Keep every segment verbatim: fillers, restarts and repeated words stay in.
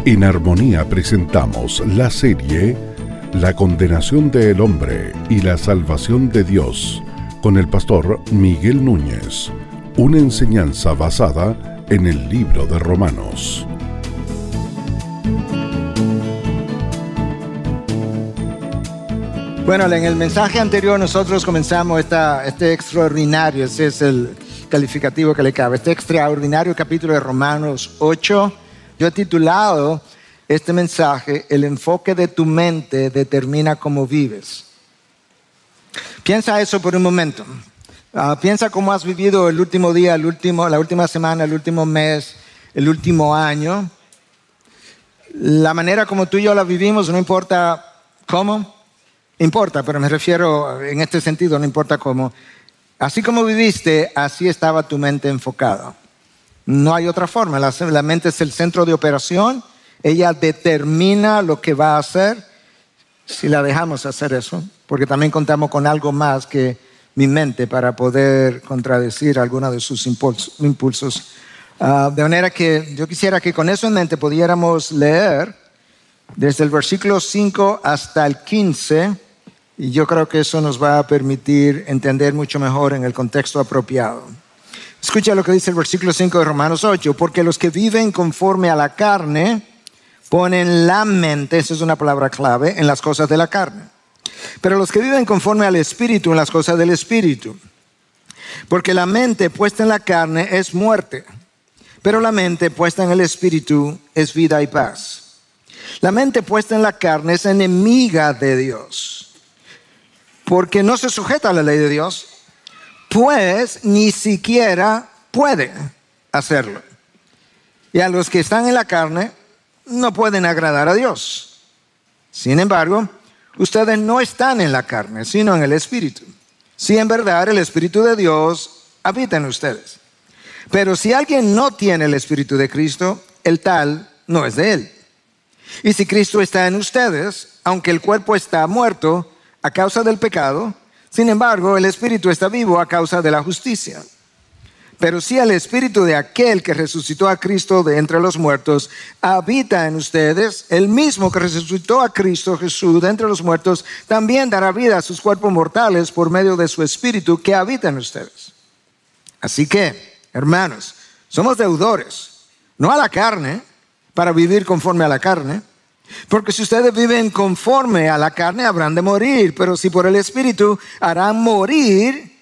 En Armonía presentamos la serie La condenación del hombre y la salvación de Dios con el pastor Miguel Núñez, una enseñanza basada en el libro de Romanos. Bueno, en el mensaje anterior nosotros comenzamos esta, este extraordinario, ese es el calificativo que le cabe, este extraordinario capítulo de Romanos ocho. Yo he titulado este mensaje, El enfoque de tu mente determina cómo vives. Piensa eso por un momento. Uh, piensa cómo has vivido el último día, el último, la última semana, el último mes, el último año. La manera como tú y yo la vivimos, no importa cómo, importa, pero me refiero en este sentido, no importa cómo. Así como viviste, así estaba tu mente enfocada. No hay otra forma. La, la mente es el centro de operación. Ella determina lo que va a hacer si la dejamos hacer eso. Porque también contamos con algo más que mi mente para poder contradecir algunos de sus impulsos. impulsos. Uh, de manera que yo quisiera que con eso en mente pudiéramos leer desde el versículo cinco hasta el quince. Y yo creo que eso nos va a permitir entender mucho mejor en el contexto apropiado. Escucha lo que dice el versículo cinco de Romanos ocho. Porque los que viven conforme a la carne ponen la mente, esa es una palabra clave, en las cosas de la carne. Pero los que viven conforme al Espíritu, en las cosas del Espíritu. Porque la mente puesta en la carne es muerte, pero la mente puesta en el Espíritu es vida y paz. La mente puesta en la carne es enemiga de Dios, porque no se sujeta a la ley de Dios, pues ni siquiera puede hacerlo. Y a los que están en la carne no pueden agradar a Dios. Sin embargo, ustedes no están en la carne, sino en el Espíritu. Si en verdad el Espíritu de Dios habita en ustedes. Pero si alguien no tiene el Espíritu de Cristo, el tal no es de él. Y si Cristo está en ustedes, aunque el cuerpo está muerto a causa del pecado, sin embargo, el Espíritu está vivo a causa de la justicia. Pero si el Espíritu de aquel que resucitó a Cristo de entre los muertos habita en ustedes, el mismo que resucitó a Cristo Jesús de entre los muertos, también dará vida a sus cuerpos mortales por medio de su Espíritu que habita en ustedes. Así que, hermanos, somos deudores, no a la carne, para vivir conforme a la carne. Porque si ustedes viven conforme a la carne, habrán de morir. Pero si por el Espíritu harán morir,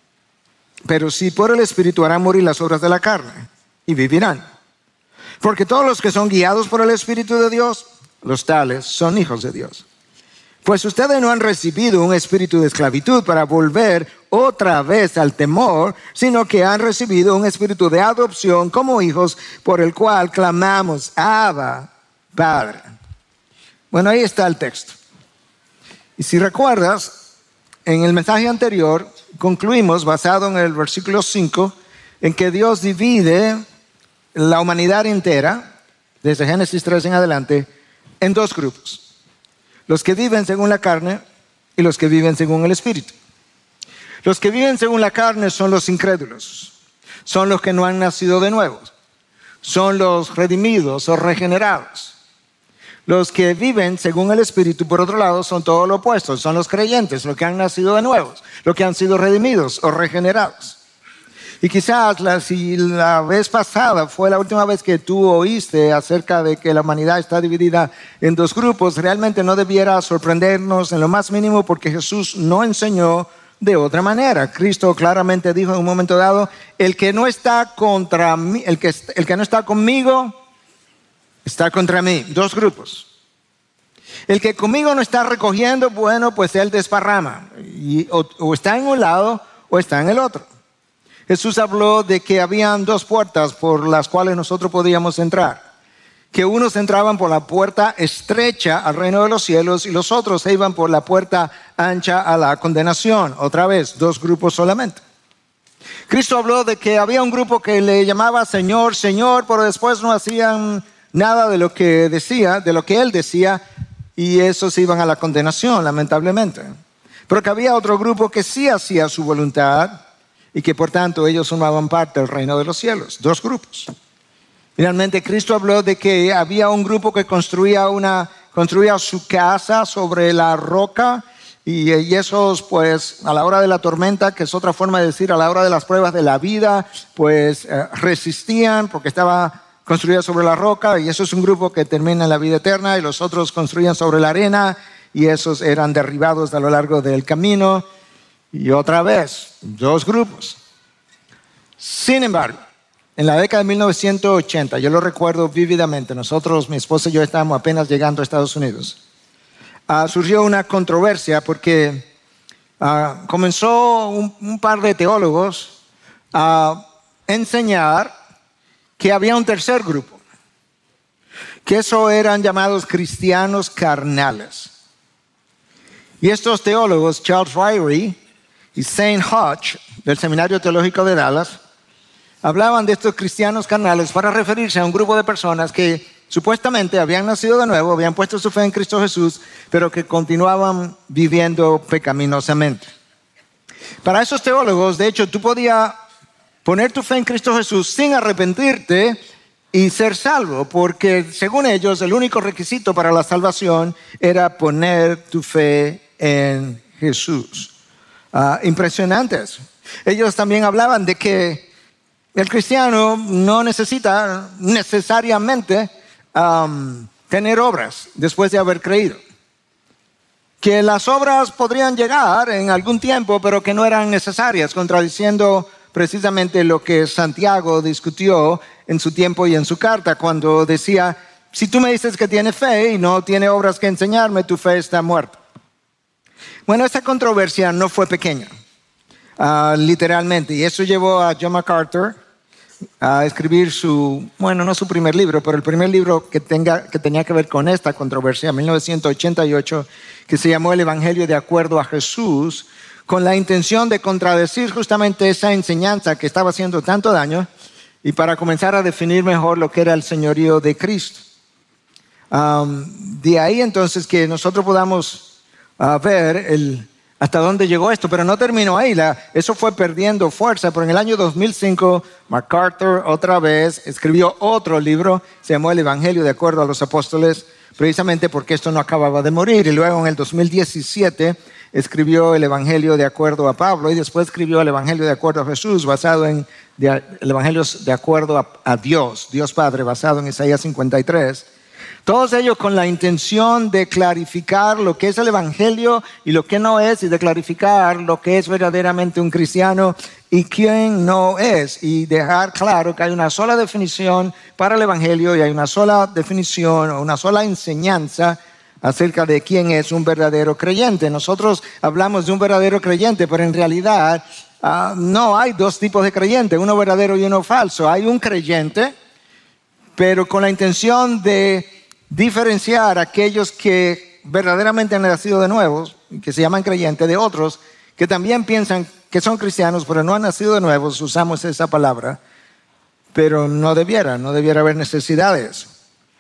pero si por el Espíritu harán morir las obras de la carne, y vivirán. Porque todos los que son guiados por el Espíritu de Dios, los tales son hijos de Dios. Pues ustedes no han recibido un espíritu de esclavitud para volver otra vez al temor, sino que han recibido un espíritu de adopción como hijos, por el cual clamamos, Abba, Padre. Bueno, ahí está el texto. Y si recuerdas, en el mensaje anterior concluimos, basado en el versículo cinco, en que Dios divide la humanidad entera, desde Génesis tres en adelante, en dos grupos. Los que viven según la carne y los que viven según el Espíritu. Los que viven según la carne son los incrédulos, son los que no han nacido de nuevo, son los redimidos o regenerados. Los que viven según el Espíritu, por otro lado, son todo lo opuesto. Son los creyentes, los que han nacido de nuevo, los que han sido redimidos o regenerados. Y quizás la, si la vez pasada fue la última vez que tú oíste acerca de que la humanidad está dividida en dos grupos, realmente no debiera sorprendernos en lo más mínimo, porque Jesús no enseñó de otra manera. Cristo claramente dijo en un momento dado, el que no está contra mí, el que, el que no está conmigo, está contra mí. Dos grupos. El que conmigo no está recogiendo, bueno, pues él desparrama. Y, o, o está en un lado o está en el otro. Jesús habló de que habían dos puertas por las cuales nosotros podíamos entrar. Que unos entraban por la puerta estrecha al reino de los cielos y los otros se iban por la puerta ancha a la condenación. Otra vez, dos grupos solamente. Cristo habló de que había un grupo que le llamaba Señor, Señor, pero después no hacían nada de lo que decía, de lo que él decía, y esos iban a la condenación, lamentablemente. Pero que había otro grupo que sí hacía su voluntad y que por tanto ellos formaban parte del reino de los cielos. Dos grupos. Finalmente, Cristo habló de que había un grupo que construía, una, construía su casa sobre la roca y, y esos, pues, a la hora de la tormenta, que es otra forma de decir, a la hora de las pruebas de la vida, pues, eh, resistían porque estaba construida sobre la roca, y eso es un grupo que termina en la vida eterna, y los otros construían sobre la arena y esos eran derribados a lo largo del camino. Y otra vez, dos grupos. Sin embargo, en la década de mil novecientos ochenta, yo lo recuerdo vívidamente, nosotros, mi esposa y yo estábamos apenas llegando a Estados Unidos, uh, surgió una controversia porque uh, comenzó un, un par de teólogos a enseñar que había un tercer grupo, que eso eran llamados cristianos carnales. Y estos teólogos, Charles Ryrie y Saint Hodge, del Seminario Teológico de Dallas, hablaban de estos cristianos carnales para referirse a un grupo de personas que supuestamente habían nacido de nuevo, habían puesto su fe en Cristo Jesús, pero que continuaban viviendo pecaminosamente. Para esos teólogos, de hecho, tú podías poner tu fe en Cristo Jesús sin arrepentirte y ser salvo, porque según ellos el único requisito para la salvación era poner tu fe en Jesús. Uh, impresionante eso. Ellos también hablaban de que el cristiano no necesita necesariamente um, tener obras después de haber creído. Que las obras podrían llegar en algún tiempo, pero que no eran necesarias, contradiciendo precisamente lo que Santiago discutió en su tiempo y en su carta, cuando decía, si tú me dices que tiene fe y no tiene obras que enseñarme, tu fe está muerta. Bueno, esta controversia no fue pequeña, uh, literalmente, y eso llevó a John MacArthur a escribir su, bueno, no su primer libro, pero el primer libro que, tenga, que tenía que ver con esta controversia, en mil novecientos ochenta y ocho, que se llamó El Evangelio de acuerdo a Jesús, con la intención de contradecir justamente esa enseñanza que estaba haciendo tanto daño y para comenzar a definir mejor lo que era el señorío de Cristo. Um, de ahí entonces que nosotros podamos uh, ver el, hasta dónde llegó esto, pero no terminó ahí, la, eso fue perdiendo fuerza, pero en el año dos mil cinco MacArthur otra vez escribió otro libro, se llamó El Evangelio de acuerdo a los Apóstoles, precisamente porque esto no acababa de morir, y luego en el dos mil diecisiete escribió el Evangelio de acuerdo a Pablo y después escribió el Evangelio de acuerdo a Jesús, basado en de, el Evangelio de acuerdo a, a Dios, Dios Padre, basado en Isaías cincuenta y tres. Todos ellos con la intención de clarificar lo que es el Evangelio y lo que no es, y de clarificar lo que es verdaderamente un cristiano y quién no es, y dejar claro que hay una sola definición para el Evangelio y hay una sola definición o una sola enseñanza acerca de quién es un verdadero creyente. Nosotros hablamos de un verdadero creyente, pero en realidad uh, no hay dos tipos de creyentes, uno verdadero y uno falso. Hay un creyente, pero con la intención de diferenciar a aquellos que verdaderamente han nacido de nuevo, que se llaman creyentes, de otros que también piensan que son cristianos, pero no han nacido de nuevo. Usamos esa palabra, pero no debiera, no debiera haber necesidad de eso.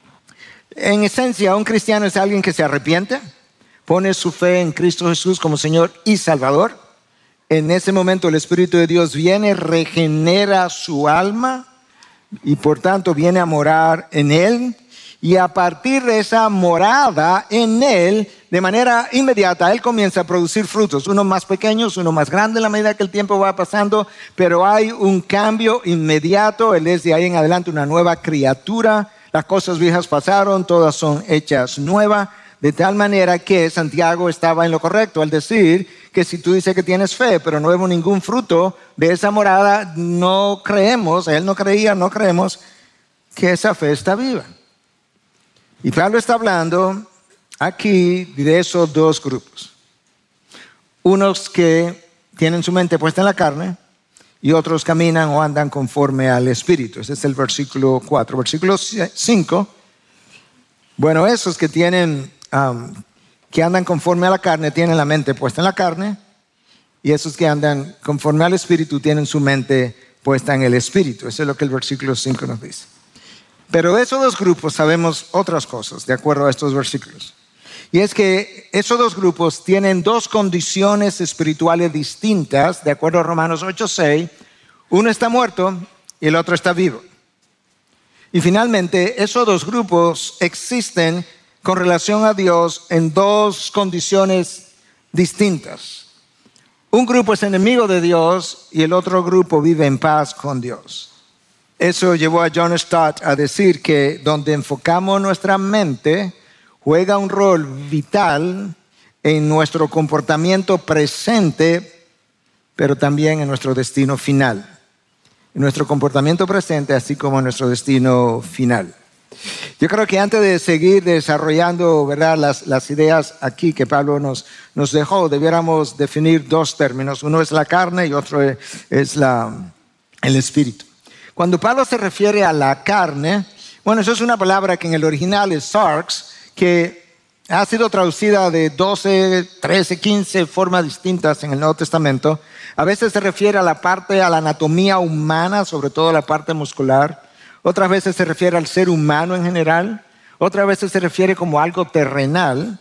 En esencia, un cristiano es alguien que se arrepiente, pone su fe en Cristo Jesús como Señor y Salvador. En ese momento el Espíritu de Dios viene, regenera su alma y por tanto viene a morar en él. Y a partir de esa morada en él, de manera inmediata, él comienza a producir frutos, unos más pequeños, unos más grandes a la medida que el tiempo va pasando, pero hay un cambio inmediato. Él es de ahí en adelante una nueva criatura. Las cosas viejas pasaron, todas son hechas nuevas, de tal manera que Santiago estaba en lo correcto al decir que si tú dices que tienes fe, pero no vemos ningún fruto de esa morada, no creemos, él no creía, no creemos que esa fe está viva. Y Pablo está hablando aquí de esos dos grupos. Unos que tienen su mente puesta en la carne y otros caminan o andan conforme al Espíritu. Ese es el versículo cuatro. Versículo cinco. Bueno, esos que tienen, um, que andan conforme a la carne tienen la mente puesta en la carne, y esos que andan conforme al Espíritu tienen su mente puesta en el Espíritu. Eso es lo que el versículo cinco nos dice. Pero de esos dos grupos sabemos otras cosas, de acuerdo a estos versículos. Y es que esos dos grupos tienen dos condiciones espirituales distintas, de acuerdo a Romanos ocho seis. Uno está muerto y el otro está vivo. Y finalmente, esos dos grupos existen con relación a Dios en dos condiciones distintas. Un grupo es enemigo de Dios y el otro grupo vive en paz con Dios. Eso llevó a John Stott a decir que donde enfocamos nuestra mente juega un rol vital en nuestro comportamiento presente, pero también en nuestro destino final. En nuestro comportamiento presente, así como en nuestro destino final. Yo creo que antes de seguir desarrollando, ¿verdad?, las, las ideas aquí que Pablo nos, nos dejó, debiéramos definir dos términos. Uno es la carne y otro es, es la, el espíritu. Cuando Pablo se refiere a la carne, bueno, eso es una palabra que en el original es sarx, que ha sido traducida de doce, trece, quince formas distintas en el Nuevo Testamento. A veces se refiere a la parte, a la anatomía humana, sobre todo la parte muscular. Otras veces se refiere al ser humano en general. Otras veces se refiere como algo terrenal.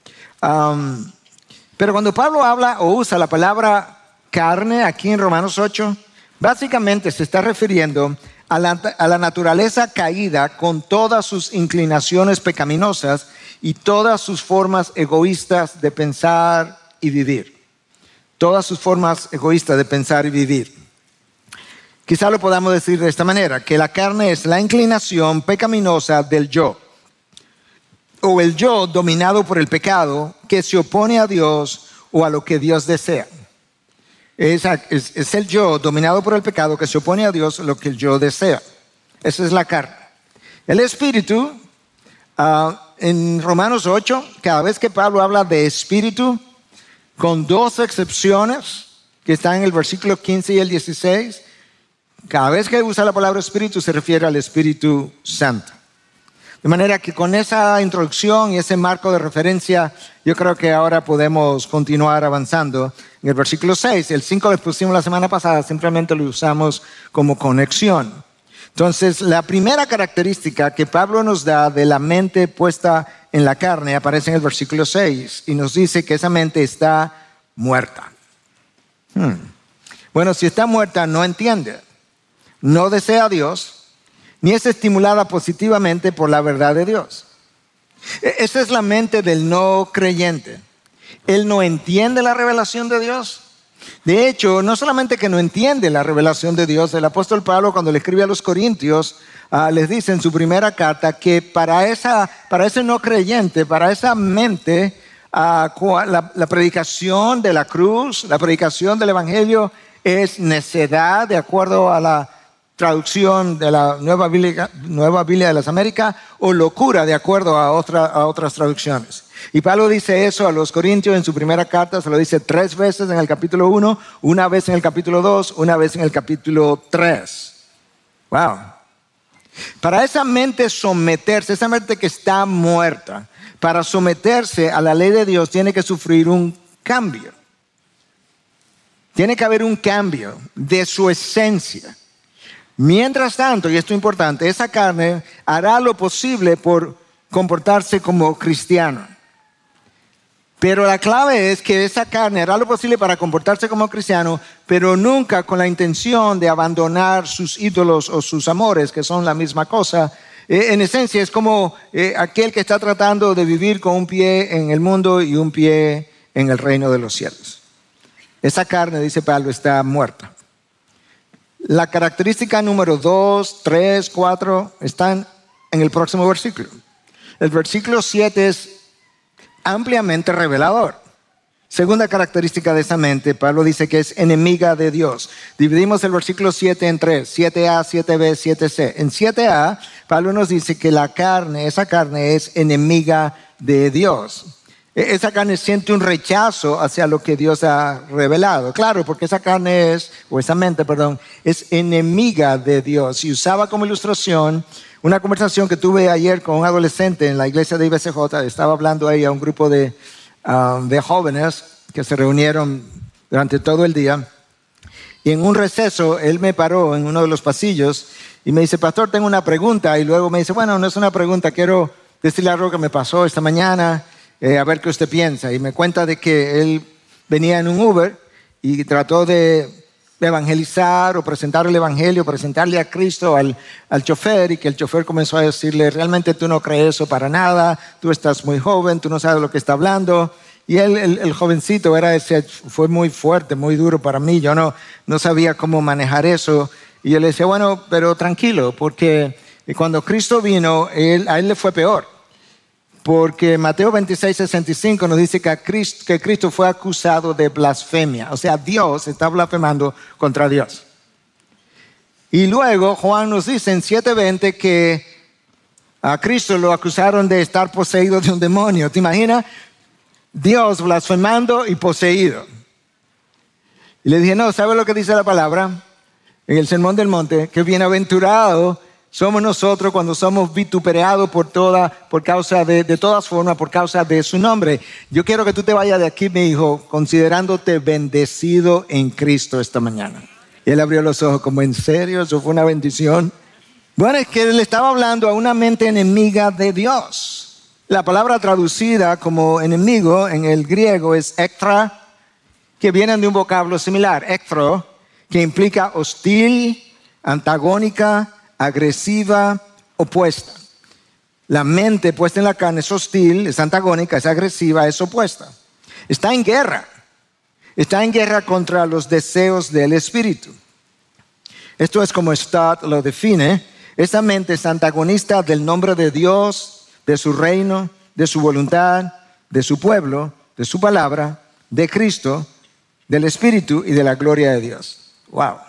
Um, pero cuando Pablo habla o usa la palabra carne aquí en Romanos ocho, básicamente se está refiriendo a la, a la naturaleza caída con todas sus inclinaciones pecaminosas y todas sus formas egoístas de pensar y vivir. Todas sus formas egoístas de pensar y vivir. Quizá lo podamos decir de esta manera, que la carne es la inclinación pecaminosa del yo, o el yo dominado por el pecado que se opone a Dios o a lo que Dios desea. Es, es, es el yo dominado por el pecado que se opone a Dios o lo que el yo desea. Esa es la carne. El espíritu, uh, en Romanos ocho, cada vez que Pablo habla de espíritu, con dos excepciones, que están en el versículo quince y el dieciséis, cada vez que usa la palabra espíritu se refiere al Espíritu Santo. De manera que con esa introducción y ese marco de referencia, yo creo que ahora podemos continuar avanzando. En el versículo seis, el cinco lo pusimos la semana pasada, simplemente lo usamos como conexión. Entonces, la primera característica que Pablo nos da de la mente puesta en la carne aparece en el versículo seis y nos dice que esa mente está muerta. Hmm. Bueno, si está muerta, no entiende. No desea a Dios, ni es estimulada positivamente por la verdad de Dios. Esa es la mente del no creyente. Él no entiende la revelación de Dios. De hecho, no solamente que no entiende la revelación de Dios, el apóstol Pablo cuando le escribe a los Corintios, uh, les dice en su primera carta que para, esa, para ese no creyente, para esa mente, uh, la, la predicación de la cruz, la predicación del evangelio es necedad, de acuerdo a la traducción de la Nueva Biblia, Nueva Biblia de las Américas, o locura de acuerdo a, otra, a otras traducciones. Y Pablo dice eso a los Corintios en su primera carta, se lo dice tres veces en el capítulo uno, una vez en el capítulo dos, una vez en el capítulo tres. Wow. Para esa mente someterse, esa mente que está muerta, para someterse a la ley de Dios tiene que sufrir un cambio. Tiene que haber un cambio de su esencia. Mientras tanto, y esto es importante, esa carne hará lo posible por comportarse como cristiano. Pero la clave es que esa carne hará lo posible para comportarse como cristiano, pero nunca con la intención de abandonar sus ídolos o sus amores, que son la misma cosa. Eh, en esencia es como eh, aquel que está tratando de vivir con un pie en el mundo y un pie en el reino de los cielos. Esa carne, dice Pablo, está muerta. La característica número dos, tres, cuatro están en el próximo versículo. El versículo siete es ampliamente revelador. Segunda característica de esa mente, Pablo dice que es enemiga de Dios. Dividimos el versículo siete en tres, siete A, siete B, siete C. En siete A, Pablo nos dice que la carne, esa carne es enemiga de Dios. Esa carne siente un rechazo hacia lo que Dios ha revelado. Claro, porque esa carne es, o esa mente, perdón, es enemiga de Dios. Y usaba como ilustración una conversación que tuve ayer con un adolescente en la iglesia de I B C J. Estaba hablando ahí a un grupo de, um, de jóvenes que se reunieron durante todo el día. Y en un receso, él me paró en uno de los pasillos y me dice, pastor, tengo una pregunta. Y luego me dice, bueno, no es una pregunta, quiero decirle algo que me pasó esta mañana. Eh, a ver qué usted piensa. Y me cuenta de que él venía en un Uber y trató de evangelizar o presentar el evangelio, presentarle a Cristo al, al chofer, y que el chofer comenzó a decirle, realmente tú no crees eso para nada, tú estás muy joven, tú no sabes lo que está hablando. Y él, el, el jovencito, era ese, fue muy fuerte, muy duro para mí, yo no, no sabía cómo manejar eso. Y yo le decía, bueno, pero tranquilo, porque cuando Cristo vino, él, a él le fue peor. Porque Mateo veintiséis, sesenta y cinco nos dice que, a Cristo, que Cristo fue acusado de blasfemia. O sea, Dios está blasfemando contra Dios. Y luego Juan nos dice en siete veinte que a Cristo lo acusaron de estar poseído de un demonio. ¿Te imaginas? Dios blasfemando y poseído. Y le dije, no, ¿sabe lo que dice la palabra? En el Sermón del Monte, que bienaventurado somos nosotros cuando somos vituperados por, toda, por causa de, de todas formas, por causa de su nombre. Yo quiero que tú te vayas de aquí, mi hijo, considerándote bendecido en Cristo esta mañana. Y él abrió los ojos como, ¿en serio? ¿Eso fue una bendición? Bueno, es que él estaba hablando a una mente enemiga de Dios. La palabra traducida como enemigo en el griego es ektra, que viene de un vocablo similar, ektro, que implica hostil, antagónica, agresiva, opuesta. La mente puesta en la carne es hostil, es antagónica, es agresiva, es opuesta. Está en guerra. Está en guerra contra los deseos del espíritu. Esto es como Stott lo define. Esta mente es antagonista del nombre de Dios, de su reino, de su voluntad, de su pueblo, de su palabra, de Cristo, del espíritu y de la gloria de Dios. Wow.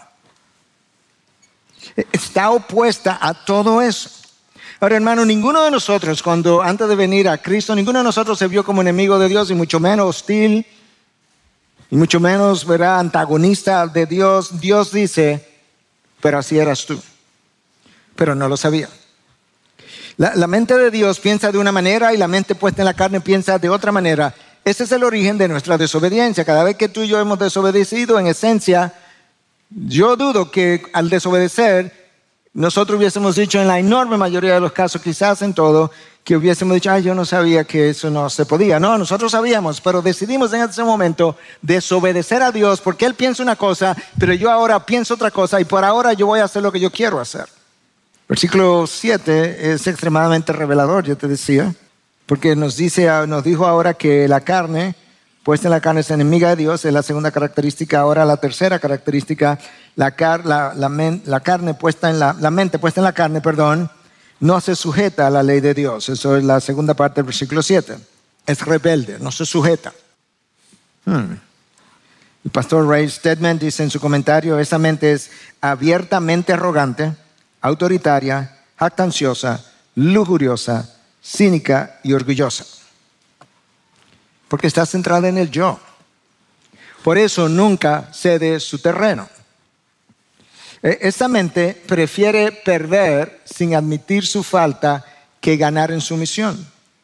Está opuesta a todo eso. Ahora, hermano, ninguno de nosotros, cuando antes de venir a Cristo, ninguno de nosotros se vio como enemigo de Dios, y mucho menos hostil, y mucho menos, ¿verdad?, antagonista de Dios. Dios dice, pero así eras tú. Pero no lo sabía. La, la mente de Dios piensa de una manera y la mente puesta en la carne piensa de otra manera. Ese es el origen de nuestra desobediencia. Cada vez que tú y yo hemos desobedecido, en esencia, yo dudo que al desobedecer nosotros hubiésemos dicho, en la enorme mayoría de los casos, quizás en todo, que hubiésemos dicho, ay, yo no sabía que eso no se podía. No, nosotros sabíamos, pero decidimos en ese momento desobedecer a Dios porque Él piensa una cosa, pero yo ahora pienso otra cosa, y por ahora yo voy a hacer lo que yo quiero hacer. Versículo siete es extremadamente revelador, yo te decía, porque nos dice, nos dijo ahora que la carne puesta en la carne es enemiga de Dios, es la segunda característica. Ahora la tercera característica, la, car, la, la, men, la carne puesta en la, la mente puesta en la carne, perdón, no se sujeta a la ley de Dios. Eso es la segunda parte del versículo siete. Es rebelde, no se sujeta. Hmm. El pastor Ray Stedman dice en su comentario, esa mente es abiertamente arrogante, autoritaria, jactanciosa, lujuriosa, cínica y orgullosa. Porque está centrada en el yo. Por eso nunca cede su terreno. Esta mente prefiere perder sin admitir su falta que ganar en sumisión.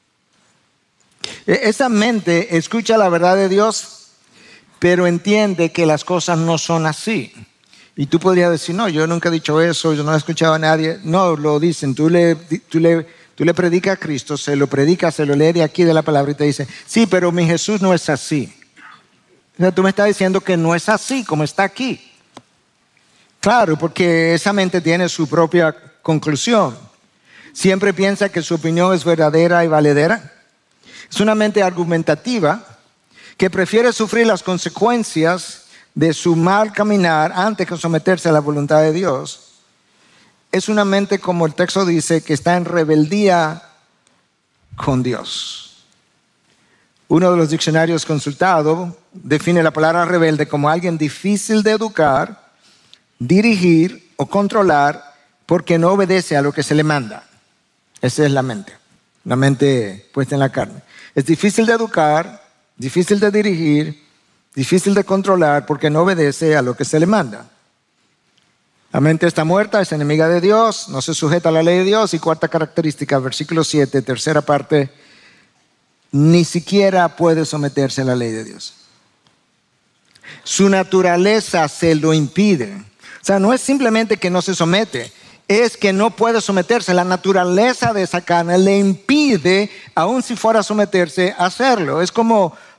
Esa mente escucha la verdad de Dios, pero entiende que las cosas no son así. Y tú podrías decir, no, yo nunca he dicho eso, yo no he escuchado a nadie. No, lo dicen, tú le... Tú le Tú le predicas a Cristo, se lo predica, se lo lee de aquí de la palabra y te dice, sí, pero mi Jesús no es así. O sea, tú me estás diciendo que no es así como está aquí. Claro, porque esa mente tiene su propia conclusión. Siempre piensa que su opinión es verdadera y valedera. Es una mente argumentativa que prefiere sufrir las consecuencias de su mal caminar antes que someterse a la voluntad de Dios. Es una mente, como el texto dice, que está en rebeldía con Dios. Uno de los diccionarios consultados define la palabra rebelde como alguien difícil de educar, dirigir o controlar porque no obedece a lo que se le manda. Esa es la mente, la mente puesta en la carne. Es difícil de educar, difícil de dirigir, difícil de controlar porque no obedece a lo que se le manda. La mente está muerta, es enemiga de Dios, no se sujeta a la ley de Dios. Y cuarta característica, versículo siete, tercera parte, ni siquiera puede someterse a la ley de Dios. Su naturaleza se lo impide. O sea, no es simplemente que no se somete, es que no puede someterse. La naturaleza de esa carne le impide, aun si fuera a someterse, a hacerlo. Es como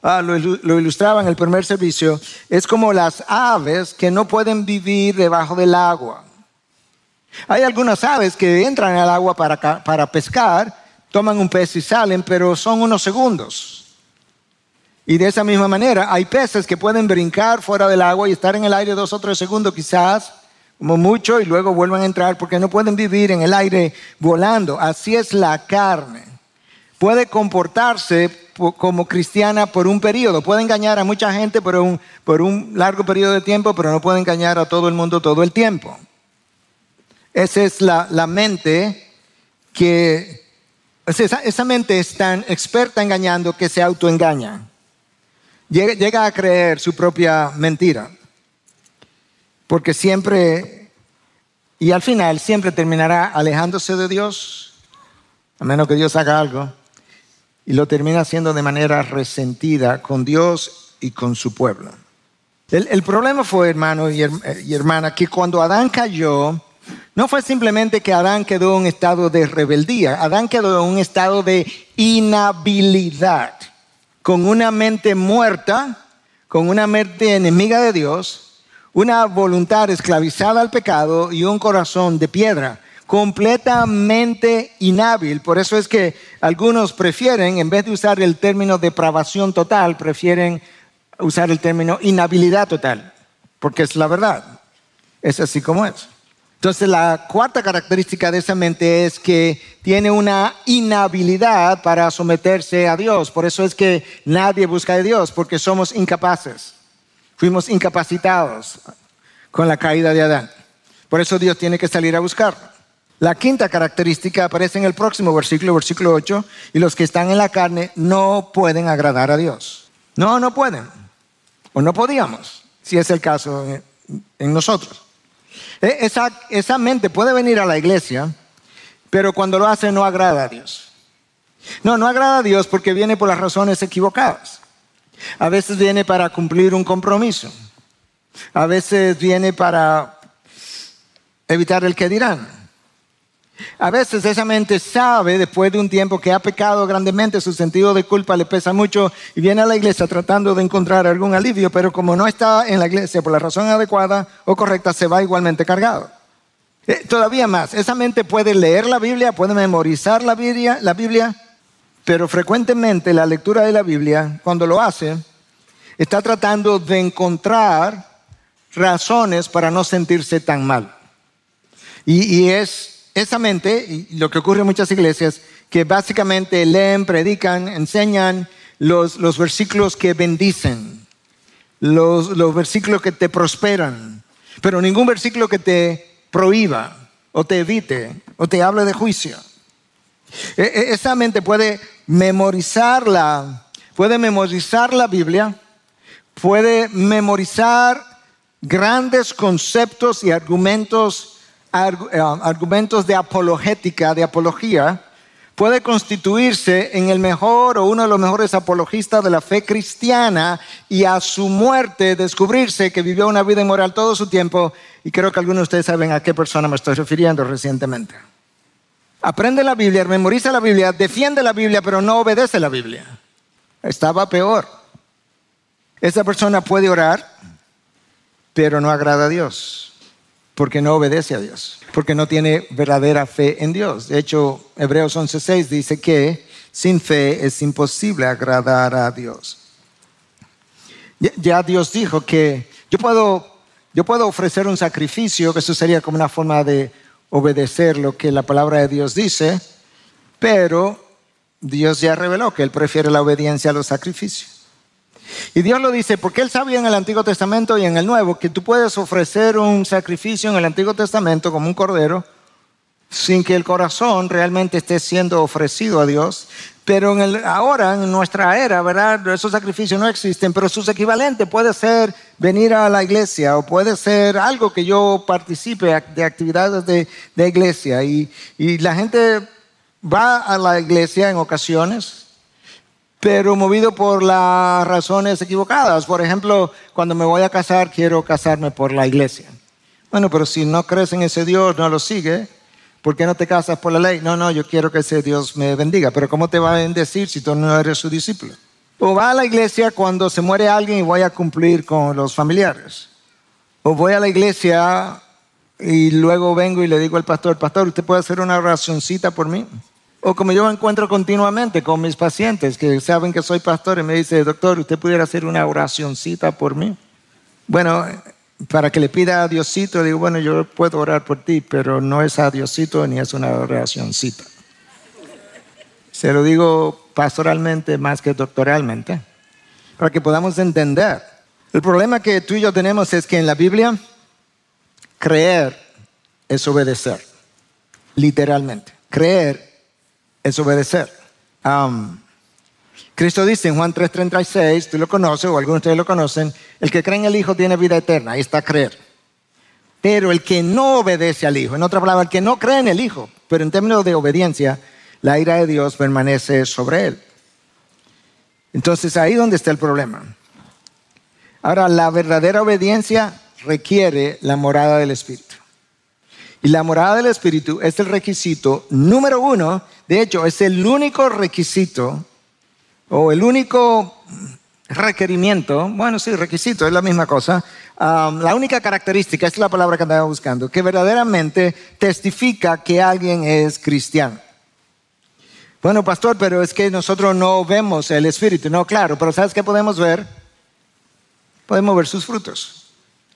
uh, lo, lo ilustraba en el primer servicio, es como las aves que no pueden vivir debajo del agua. Hay algunas aves que entran al agua para, para pescar, toman un pez y salen, pero son unos segundos. Y de esa misma manera, hay peces que pueden brincar fuera del agua y estar en el aire dos o tres segundos quizás, como mucho, y luego vuelven a entrar porque no pueden vivir en el aire volando. Así es la carne. Puede comportarse como cristiana por un periodo. Puede engañar a mucha gente por un, por un largo periodo de tiempo, pero no puede engañar a todo el mundo todo el tiempo. Esa es la, la mente que... Esa, esa mente es tan experta engañando que se autoengaña. Llega, llega a creer su propia mentira. Porque siempre, y al final siempre terminará alejándose de Dios, a menos que Dios haga algo, y lo termina haciendo de manera resentida con Dios y con su pueblo. El, el problema fue, hermano y, y hermana, que cuando Adán cayó, no fue simplemente que Adán quedó en un estado de rebeldía, Adán quedó en un estado de inhabilidad, con una mente muerta, con una mente enemiga de Dios, una voluntad esclavizada al pecado y un corazón de piedra, completamente inhábil. Por eso es que algunos prefieren, en vez de usar el término depravación total, prefieren usar el término inhabilidad total, porque es la verdad. Es así como es. Entonces, la cuarta característica de esa mente es que tiene una inhabilidad para someterse a Dios. Por eso es que nadie busca a Dios, porque somos incapaces. Fuimos incapacitados con la caída de Adán. Por eso Dios tiene que salir a buscarlo. La quinta característica aparece en el próximo versículo, versículo ocho, y los que están en la carne no pueden agradar a Dios. No, no pueden. O no podíamos, si es el caso en, en nosotros. Esa, esa mente puede venir a la iglesia, pero cuando lo hace no agrada a Dios. No, no agrada a Dios porque viene por las razones equivocadas. A veces viene para cumplir un compromiso. A veces viene para evitar el que dirán. A veces esa mente sabe, después de un tiempo que ha pecado grandemente, su sentido de culpa le pesa mucho y viene a la iglesia tratando de encontrar algún alivio, pero como no está en la iglesia por la razón adecuada o correcta, se va igualmente cargado. Eh, todavía más, esa mente puede leer la Biblia, puede memorizar la Biblia, la Biblia, pero frecuentemente la lectura de la Biblia, cuando lo hace, está tratando de encontrar razones para no sentirse tan mal. Y, y es esa mente, y lo que ocurre en muchas iglesias, que básicamente leen, predican, enseñan los, los versículos que bendicen, los, los versículos que te prosperan, pero ningún versículo que te prohíba o te evite o te hable de juicio. Esa mente puede memorizar la, puede memorizar la Biblia, puede memorizar grandes conceptos y argumentos, argumentos de apologética, de apología, puede constituirse en el mejor o uno de los mejores apologistas de la fe cristiana y a su muerte descubrirse que vivió una vida inmoral todo su tiempo, y creo que algunos de ustedes saben a qué persona me estoy refiriendo recientemente. Aprende la Biblia, memoriza la Biblia, defiende la Biblia, pero no obedece la Biblia. Estaba peor. Esa persona puede orar, pero no agrada a Dios, porque no obedece a Dios, porque no tiene verdadera fe en Dios. De hecho, Hebreos once seis dice que sin fe es imposible agradar a Dios. Ya Dios dijo que yo puedo, yo puedo ofrecer un sacrificio, que eso sería como una forma de obedecer lo que la palabra de Dios dice, pero Dios ya reveló que Él prefiere la obediencia a los sacrificios. Y Dios lo dice porque Él sabía en el Antiguo Testamento y en el Nuevo que tú puedes ofrecer un sacrificio en el Antiguo Testamento como un cordero sin que el corazón realmente esté siendo ofrecido a Dios. Pero en el, ahora, en nuestra era, ¿verdad? Esos sacrificios no existen, pero sus equivalentes puede ser venir a la iglesia o puede ser algo que yo participe de actividades de, de iglesia. Y, y la gente va a la iglesia en ocasiones, pero movido por las razones equivocadas. Por ejemplo, cuando me voy a casar, quiero casarme por la iglesia. Bueno, pero si no crees en ese Dios, no lo sigue, ¿por qué no te casas por la ley? No, no, yo quiero que ese Dios me bendiga. Pero ¿cómo te va a bendecir si tú no eres su discípulo? O va a la iglesia cuando se muere alguien y voy a cumplir con los familiares. O voy a la iglesia y luego vengo y le digo al pastor, pastor, ¿usted puede hacer una oracioncita por mí? O como yo me encuentro continuamente con mis pacientes que saben que soy pastor y me dice, doctor, ¿usted pudiera hacer una oracioncita por mí? Bueno, para que le pida a Diosito, digo, bueno, yo puedo orar por ti, pero no es a Diosito ni es una oracioncita. Se lo digo pastoralmente más que doctoralmente, para que podamos entender. El problema que tú y yo tenemos es que en la Biblia, creer es obedecer, literalmente. Creer es obedecer. Um, Cristo dice en Juan tres treinta y seis, tú lo conoces o algunos de ustedes lo conocen, el que cree en el Hijo tiene vida eterna, ahí está creer. Pero el que no obedece al Hijo, en otra palabra, el que no cree en el Hijo, pero en términos de obediencia, la ira de Dios permanece sobre él. Entonces ahí es donde está el problema. Ahora, la verdadera obediencia requiere la morada del Espíritu. Y la morada del Espíritu es el requisito número uno, de hecho es el único requisito o el único requerimiento, bueno sí, requisito, es la misma cosa, um, la única característica, esta es la palabra que andaba buscando, que verdaderamente testifica que alguien es cristiano. Bueno, pastor, pero es que nosotros no vemos el Espíritu. No, claro, pero ¿sabes qué podemos ver? Podemos ver sus frutos.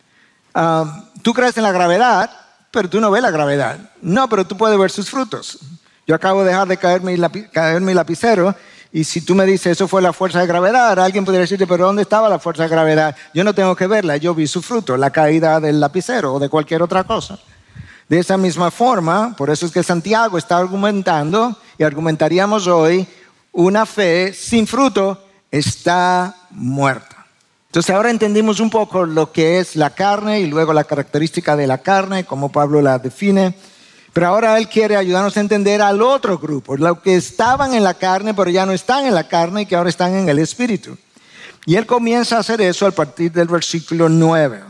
Um, tú crees en la gravedad, pero tú no ves la gravedad. No, pero tú puedes ver sus frutos. Yo acabo de dejar de caer mi, lapi- caer mi lapicero y si tú me dices eso fue la fuerza de gravedad, alguien podría decirte, pero ¿dónde estaba la fuerza de gravedad? Yo no tengo que verla, yo vi su fruto, la caída del lapicero o de cualquier otra cosa. De esa misma forma, por eso es que Santiago está argumentando, y argumentaríamos hoy, una fe sin fruto está muerta. Entonces ahora entendimos un poco lo que es la carne y luego la característica de la carne, como Pablo la define. Pero ahora él quiere ayudarnos a entender al otro grupo, los que estaban en la carne, pero ya no están en la carne y que ahora están en el Espíritu. Y él comienza a hacer eso a partir del versículo nueve.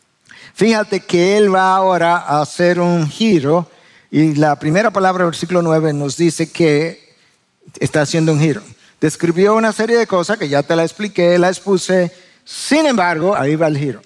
Fíjate que él va ahora a hacer un giro y la primera palabra del versículo nueve nos dice que está haciendo un giro. Describió una serie de cosas que ya te la expliqué, la expuse. Sin embargo, ahí va el giro.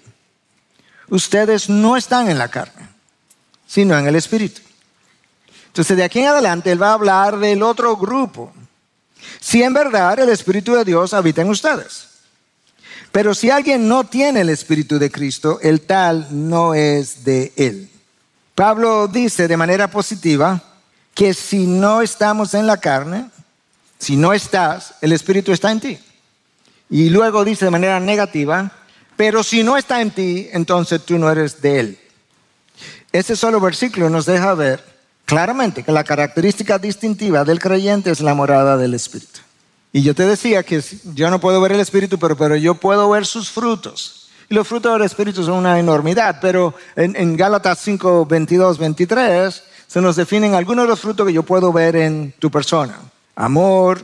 Ustedes no están en la carne, sino en el Espíritu. Entonces de aquí en adelante él va a hablar del otro grupo. Si en verdad el Espíritu de Dios habita en ustedes. Pero si alguien no tiene el Espíritu de Cristo, el tal no es de él. Pablo dice de manera positiva que si no estamos en la carne, si no estás, el Espíritu está en ti. Y luego dice de manera negativa, pero si no está en ti, entonces tú no eres de él. Ese solo versículo nos deja ver claramente que la característica distintiva del creyente es la morada del Espíritu. Y yo te decía que yo no puedo ver el Espíritu, pero, pero yo puedo ver sus frutos. Y los frutos del Espíritu son una enormidad, pero en, en Gálatas cinco, veintidós, veintitrés se nos definen algunos de los frutos que yo puedo ver en tu persona. Amor,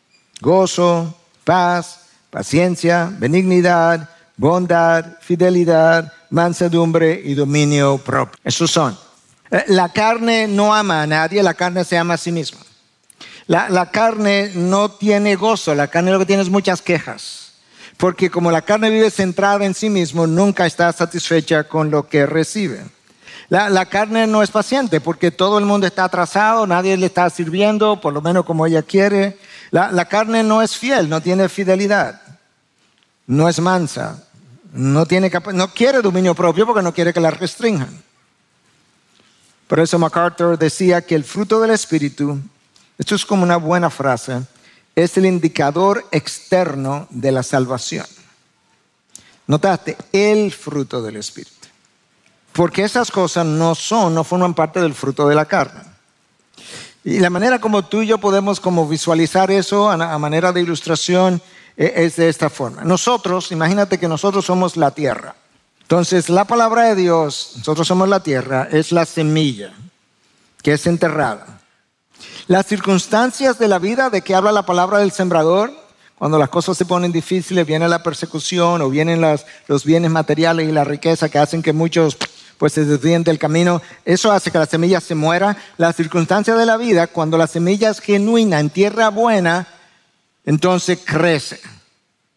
gozo, paz, paciencia, benignidad, bondad, fidelidad, mansedumbre y dominio propio. Esos son. La carne no ama a nadie, la carne se ama a sí misma. La, la carne no tiene gozo, la carne lo que tiene es muchas quejas. Porque como la carne vive centrada en sí mismo, nunca está satisfecha con lo que recibe. La, la carne no es paciente porque todo el mundo está atrasado, nadie le está sirviendo, por lo menos como ella quiere. La, la carne no es fiel, no tiene fidelidad, no es mansa, no, tiene capa- no quiere dominio propio porque no quiere que la restrinjan. Por eso MacArthur decía que el fruto del Espíritu, esto es como una buena frase, es el indicador externo de la salvación. Notaste, el fruto del Espíritu. Porque esas cosas no son, no forman parte del fruto de la carne. Y la manera como tú y yo podemos como visualizar eso a, a manera de ilustración es de esta forma. Nosotros, imagínate que nosotros somos la tierra. Entonces la palabra de Dios, nosotros somos la tierra, es la semilla que es enterrada. Las circunstancias de la vida de que habla la palabra del sembrador, cuando las cosas se ponen difíciles, viene la persecución o vienen las, los bienes materiales y la riqueza que hacen que muchos pues, se desvíen del camino. Eso hace que la semilla se muera. Las circunstancias de la vida, cuando la semilla es genuina en tierra buena, entonces crece.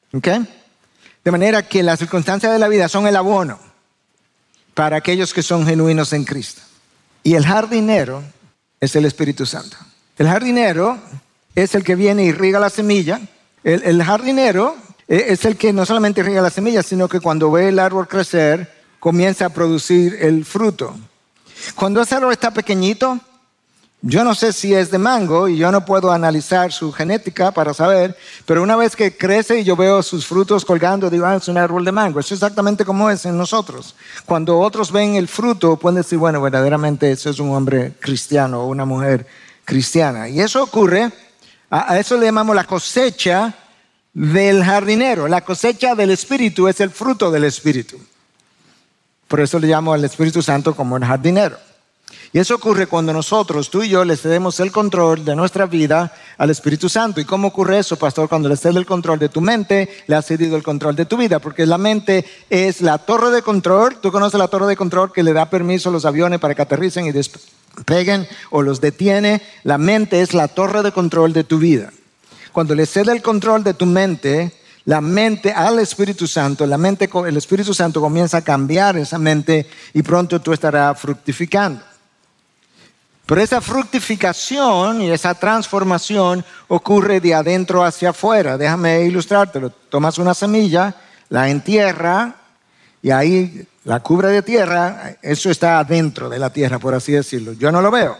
¿Ok? De manera que las circunstancias de la vida son el abono para aquellos que son genuinos en Cristo. Y el jardinero es el Espíritu Santo. El jardinero es el que viene y riega la semilla. El, el jardinero es el que no solamente riega la semilla, sino que cuando ve el árbol crecer, comienza a producir el fruto. Cuando ese árbol está pequeñito, yo no sé si es de mango y yo no puedo analizar su genética para saber, pero una vez que crece y yo veo sus frutos colgando, digo, ah, es un árbol de mango. Eso es exactamente como es en nosotros. Cuando otros ven el fruto, pueden decir, bueno, verdaderamente eso es un hombre cristiano o una mujer cristiana. Y eso ocurre, a, a eso le llamamos la cosecha del jardinero. La cosecha del Espíritu es el fruto del Espíritu. Por eso le llamo al Espíritu Santo como el jardinero. Y eso ocurre cuando nosotros, tú y yo, le cedemos el control de nuestra vida al Espíritu Santo. ¿Y cómo ocurre eso, pastor? Cuando le cedes el control de tu mente, le has cedido el control de tu vida. Porque la mente es la torre de control. Tú conoces la torre de control que le da permiso a los aviones para que aterricen y despeguen o los detiene. La mente es la torre de control de tu vida. Cuando le cedes el control de tu mente, la mente al Espíritu Santo, la mente, el Espíritu Santo comienza a cambiar esa mente y pronto tú estarás fructificando. Pero esa fructificación y esa transformación ocurre de adentro hacia afuera. Déjame ilustrártelo. Tomas una semilla, la entierras y ahí la cubre de tierra. Eso está adentro de la tierra, por así decirlo. Yo no lo veo.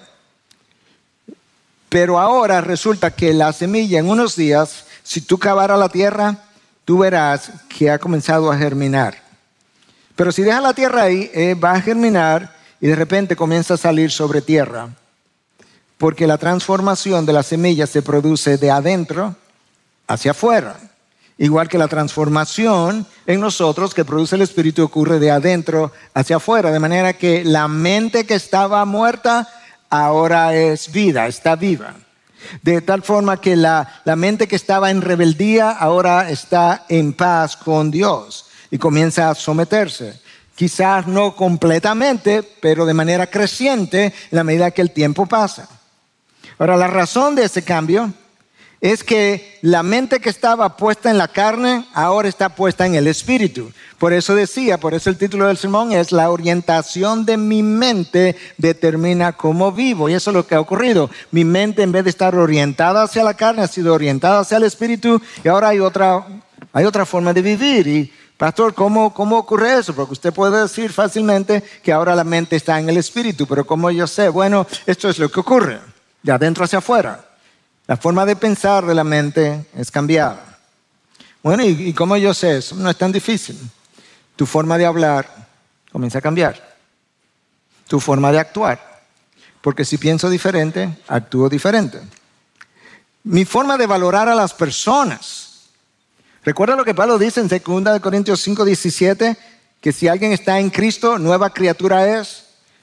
Pero ahora resulta que la semilla en unos días, si tú cavaras la tierra, tú verás que ha comenzado a germinar. Pero si dejas la tierra ahí, eh, va a germinar y de repente comienza a salir sobre tierra. Porque la transformación de la semilla se produce de adentro hacia afuera. Igual que la transformación en nosotros que produce el Espíritu ocurre de adentro hacia afuera. De manera que la mente que estaba muerta ahora es vida, está viva. De tal forma que la, la mente que estaba en rebeldía ahora está en paz con Dios y comienza a someterse. Quizás no completamente, pero de manera creciente en la medida que el tiempo pasa. Ahora, la razón de ese cambio es que la mente que estaba puesta en la carne ahora está puesta en el Espíritu. Por eso decía, por eso el título del sermón es la orientación de mi mente determina cómo vivo. Y eso es lo que ha ocurrido. Mi mente, en vez de estar orientada hacia la carne, ha sido orientada hacia el Espíritu y ahora hay otra, hay otra forma de vivir. Y pastor, ¿cómo, ¿cómo ocurre eso? Porque usted puede decir fácilmente que ahora la mente está en el Espíritu, pero ¿cómo yo sé? Bueno, esto es lo que ocurre, de adentro hacia afuera. La forma de pensar de la mente es cambiada. Bueno, ¿y, y cómo yo sé eso? No es tan difícil. Tu forma de hablar comienza a cambiar. Tu forma de actuar. Porque si pienso diferente, actúo diferente. Mi forma de valorar a las personas. Recuerda lo que Pablo dice en segunda Corintios cinco diecisiete, que si alguien está en Cristo, nueva criatura es.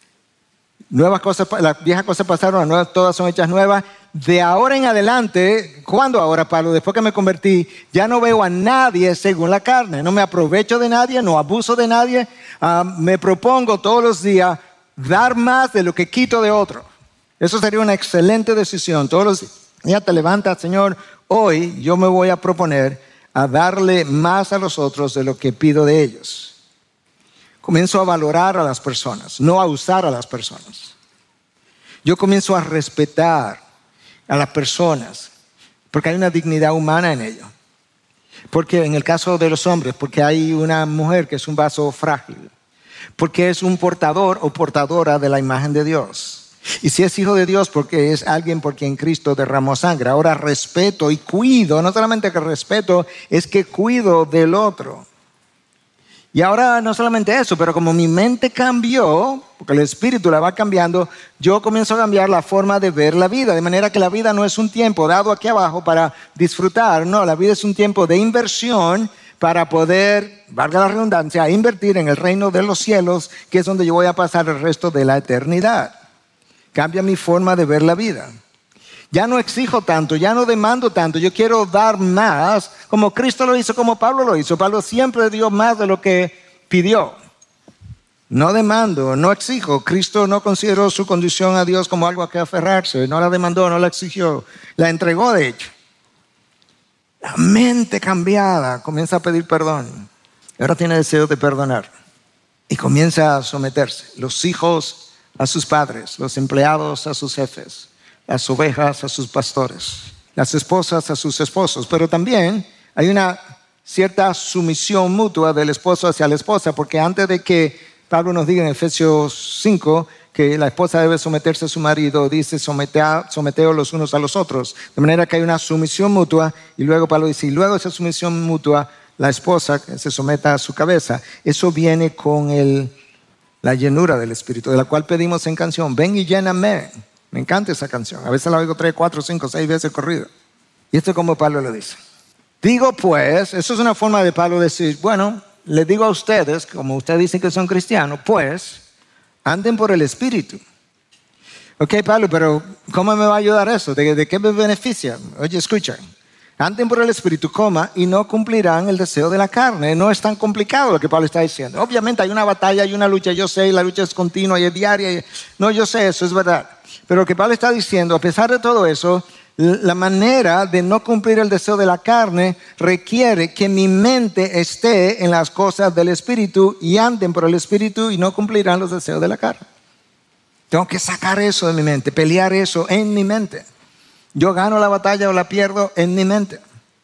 Nuevas cosas, las viejas cosas pasaron, las nuevas todas son hechas nuevas. De ahora en adelante, ¿cuándo ahora, Pablo? Después que me convertí, ya no veo a nadie según la carne. No me aprovecho de nadie, no abuso de nadie. Uh, me propongo todos los días dar más de lo que quito de otro. Eso sería una excelente decisión. Todos los días te levantas, Señor, hoy yo me voy a proponer a darle más a los otros de lo que pido de ellos. Comienzo a valorar a las personas, no a usar a las personas. Yo comienzo a respetar a las personas, porque hay una dignidad humana en ello. Porque en el caso de los hombres, porque hay una mujer que es un vaso frágil, porque es un portador o portadora de la imagen de Dios. Y si es hijo de Dios, porque es alguien por quien Cristo derramó sangre. Ahora respeto y cuido, no solamente que respeto, es que cuido del otro. Y ahora no solamente eso, pero como mi mente cambió, porque el Espíritu la va cambiando, yo comienzo a cambiar la forma de ver la vida. De manera que la vida no es un tiempo dado aquí abajo para disfrutar. No, la vida es un tiempo de inversión para poder, valga la redundancia, invertir en el reino de los cielos, que es donde yo voy a pasar el resto de la eternidad. Cambia mi forma de ver la vida. Ya no exijo tanto, ya no demando tanto, yo quiero dar más, como Cristo lo hizo, como Pablo lo hizo. Pablo siempre dio más de lo que pidió. No demando, no exijo. Cristo no consideró su condición a Dios como algo a que aferrarse, no la demandó, no la exigió, la entregó de hecho. La mente cambiada comienza a pedir perdón. Ahora tiene deseo de perdonar. Y comienza a someterse. Los hijos a sus padres, los empleados a sus jefes, las ovejas a sus pastores, las esposas a sus esposos. Pero también hay una cierta sumisión mutua del esposo hacia la esposa, porque antes de que Pablo nos diga en Efesios cinco que la esposa debe someterse a su marido, dice someteos los unos a los otros. De manera que hay una sumisión mutua, y luego Pablo dice, y luego esa sumisión mutua, la esposa se someta a su cabeza. Eso viene con el, la llenura del Espíritu, de la cual pedimos en canción, ven y lléname. Me encanta esa canción, a veces la oigo tres, cuatro, cinco, seis veces corrido. Y esto es como Pablo lo dice. Digo pues, eso es una forma de Pablo decir, bueno, les digo a ustedes, como ustedes dicen que son cristianos, pues anden por el Espíritu. Ok, Pablo, pero ¿cómo me va a ayudar eso? ¿De, de qué me beneficia? Oye, escucha. Anden por el Espíritu, coma, y no cumplirán el deseo de la carne. No es tan complicado lo que Pablo está diciendo. Obviamente hay una batalla, hay una lucha, yo sé, y la lucha es continua y es diaria. Y... No, yo sé, eso es verdad. Pero lo que Pablo está diciendo, a pesar de todo eso, la manera de no cumplir el deseo de la carne requiere que mi mente esté en las cosas del Espíritu y anden por el Espíritu y no cumplirán los deseos de la carne. Tengo que sacar eso de mi mente, pelear eso en mi mente. Yo gano la batalla o la pierdo en mi mente.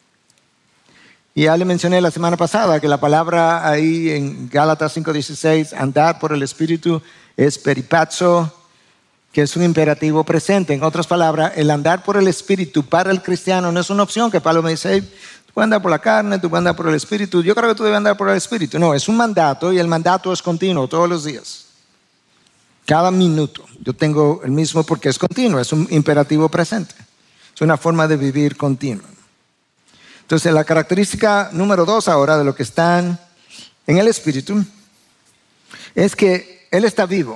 Y ya le mencioné la semana pasada que la palabra ahí en Gálatas cinco dieciséis, andar por el Espíritu, es peripazo, que es un imperativo presente. En otras palabras, el andar por el Espíritu para el cristiano no es una opción que Pablo me dice, hey, tú puedes andar por la carne, tú puedes andar por el Espíritu. Yo creo que tú debes andar por el Espíritu. No, es un mandato y el mandato es continuo todos los días. Cada minuto. Yo tengo el mismo porque es continuo, es un imperativo presente. Es una forma de vivir continua. Entonces, la característica número dos ahora de lo que están en el Espíritu es que Él está vivo.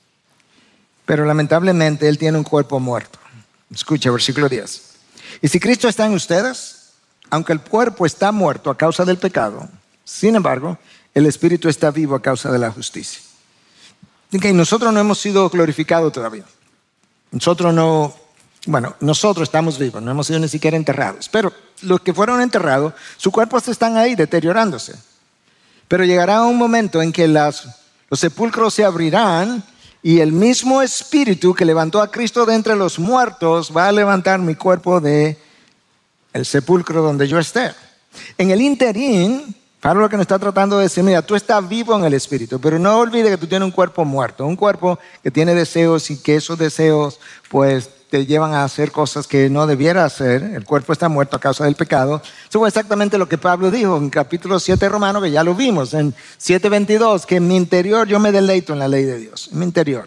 Pero lamentablemente Él tiene un cuerpo muerto. Escucha, versículo diez. Y si Cristo está en ustedes, aunque el cuerpo está muerto a causa del pecado, sin embargo, el Espíritu está vivo a causa de la justicia. Okay, nosotros no hemos sido glorificados todavía. Nosotros no, bueno, nosotros estamos vivos, no hemos sido ni siquiera enterrados. Pero los que fueron enterrados, sus cuerpos están ahí deteriorándose. Pero llegará un momento en que las, los sepulcros se abrirán y el mismo Espíritu que levantó a Cristo de entre los muertos va a levantar mi cuerpo de el sepulcro donde yo esté. En el interín, Pablo lo que nos está tratando de decir, mira, tú estás vivo en el Espíritu, pero no olvides que tú tienes un cuerpo muerto, un cuerpo que tiene deseos y que esos deseos pues te llevan a hacer cosas que no debiera hacer. El cuerpo está muerto a causa del pecado. Eso fue exactamente lo que Pablo dijo en capítulo siete de Romanos, que ya lo vimos, en siete veintidós, que en mi interior yo me deleito en la ley de Dios, en mi interior.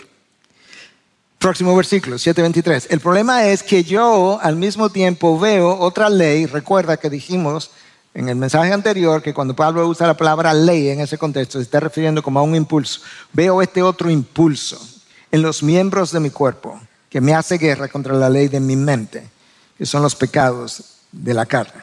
Próximo versículo, siete veintitrés. El problema es que yo al mismo tiempo veo otra ley. Recuerda que dijimos en el mensaje anterior que cuando Pablo usa la palabra ley en ese contexto se está refiriendo como a un impulso. Veo este otro impulso en los miembros de mi cuerpo que me hace guerra contra la ley de mi mente, que son los pecados de la carne.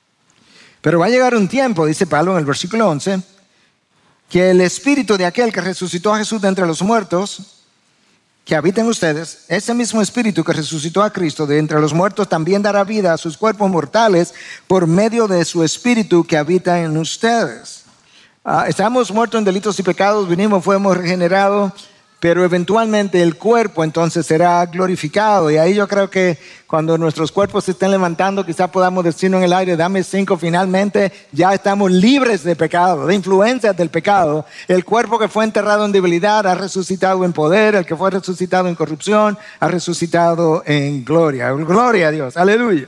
Pero va a llegar un tiempo, dice Pablo en el versículo once, que el espíritu de aquel que resucitó a Jesús de entre los muertos, que habita en ustedes, ese mismo espíritu que resucitó a Cristo de entre los muertos, también dará vida a sus cuerpos mortales por medio de su espíritu que habita en ustedes. Uh, estamos muertos en delitos y pecados, vinimos, fuimos regenerados, pero eventualmente el cuerpo entonces será glorificado. Y ahí yo creo que cuando nuestros cuerpos se estén levantando, quizás podamos decirnos en el aire, dame cinco, finalmente ya estamos libres de pecado, de influencias del pecado. El cuerpo que fue enterrado en debilidad ha resucitado en poder, el que fue resucitado en corrupción ha resucitado en gloria. Gloria a Dios, aleluya.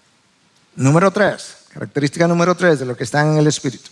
Número tres, característica número tres de lo que están en el Espíritu.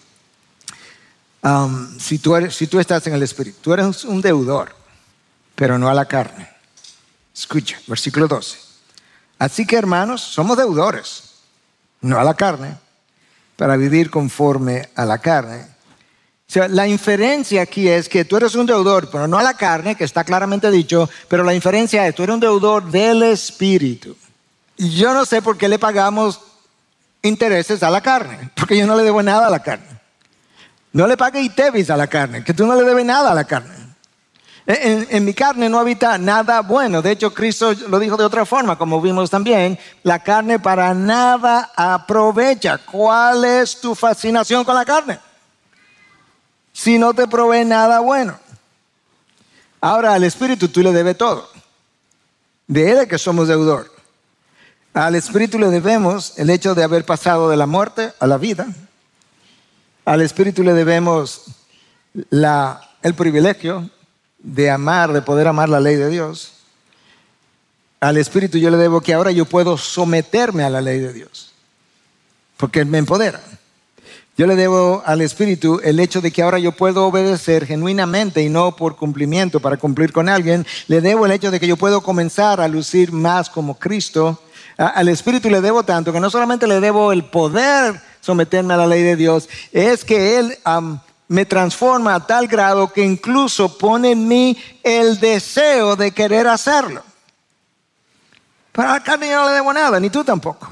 Um, si, tú eres, si tú estás en el Espíritu, tú eres un deudor, pero no a la carne. Escucha, versículo doce. Así que, hermanos, somos deudores, no a la carne, para vivir conforme a la carne. O sea, la inferencia aquí es que tú eres un deudor, pero no a la carne, que está claramente dicho, pero la inferencia es, tú eres un deudor del Espíritu. Y yo no sé por qué le pagamos intereses a la carne, porque yo no le debo nada a la carne. No le pague ITEVIS a la carne, que tú no le debes nada a la carne. En, en mi carne no habita nada bueno. De hecho, Cristo lo dijo de otra forma, como vimos también. La carne para nada aprovecha. ¿Cuál es tu fascinación con la carne? Si no te provee nada bueno. Ahora al Espíritu tú le debes todo. De Él es que somos deudor. Al Espíritu le debemos el hecho de haber pasado de la muerte a la vida. Al Espíritu le debemos la, el privilegio de amar, de poder amar la ley de Dios. Al Espíritu yo le debo que ahora yo puedo someterme a la ley de Dios, porque Él me empodera. Yo le debo al Espíritu el hecho de que ahora yo puedo obedecer genuinamente y no por cumplimiento, para cumplir con alguien. Le debo el hecho de que yo puedo comenzar a lucir más como Cristo. Al Espíritu le debo tanto que no solamente le debo el poder someterme a la ley de Dios, es que Él um, me transforma a tal grado que incluso pone en mí el deseo de querer hacerlo. Pero a la carne yo no le debo nada, ni tú tampoco.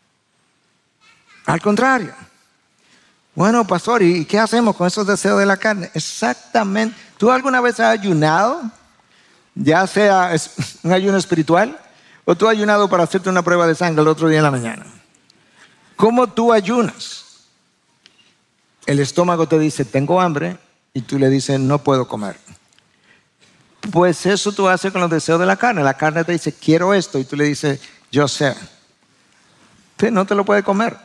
Al contrario. Bueno, pastor, ¿y qué hacemos con esos deseos de la carne? Exactamente. ¿Tú alguna vez has ayunado? Ya sea un ayuno espiritual, o tú has ayunado para hacerte una prueba de sangre el otro día en la mañana. ¿Cómo tú ayunas? El estómago te dice, tengo hambre, y tú le dices, no puedo comer. Pues eso tú haces con los deseos de la carne. La carne te dice, quiero esto, y tú le dices, yo sé. Usted no te lo puede comer.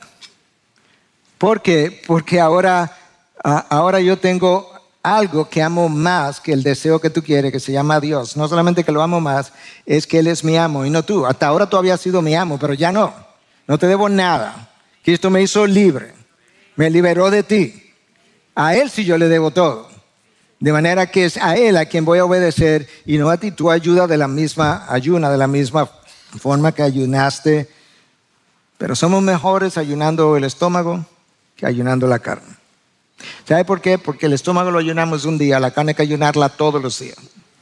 ¿Por qué? Porque ahora, ahora yo tengo algo que amo más que el deseo que tú quieres, que se llama Dios. No solamente que lo amo más, es que Él es mi amo y no tú. Hasta ahora tú habías sido mi amo, pero ya no. No te debo nada. Cristo me hizo libre. Me liberó de ti. A Él sí yo le debo todo. De manera que es a Él a quien voy a obedecer y no a ti. Tú ayudas de la misma ayuna, de la misma forma que ayunaste. Pero somos mejores ayunando el estómago que ayunando la carne. ¿Sabe por qué? Porque el estómago lo ayunamos un día, la carne hay que ayunarla todos los días.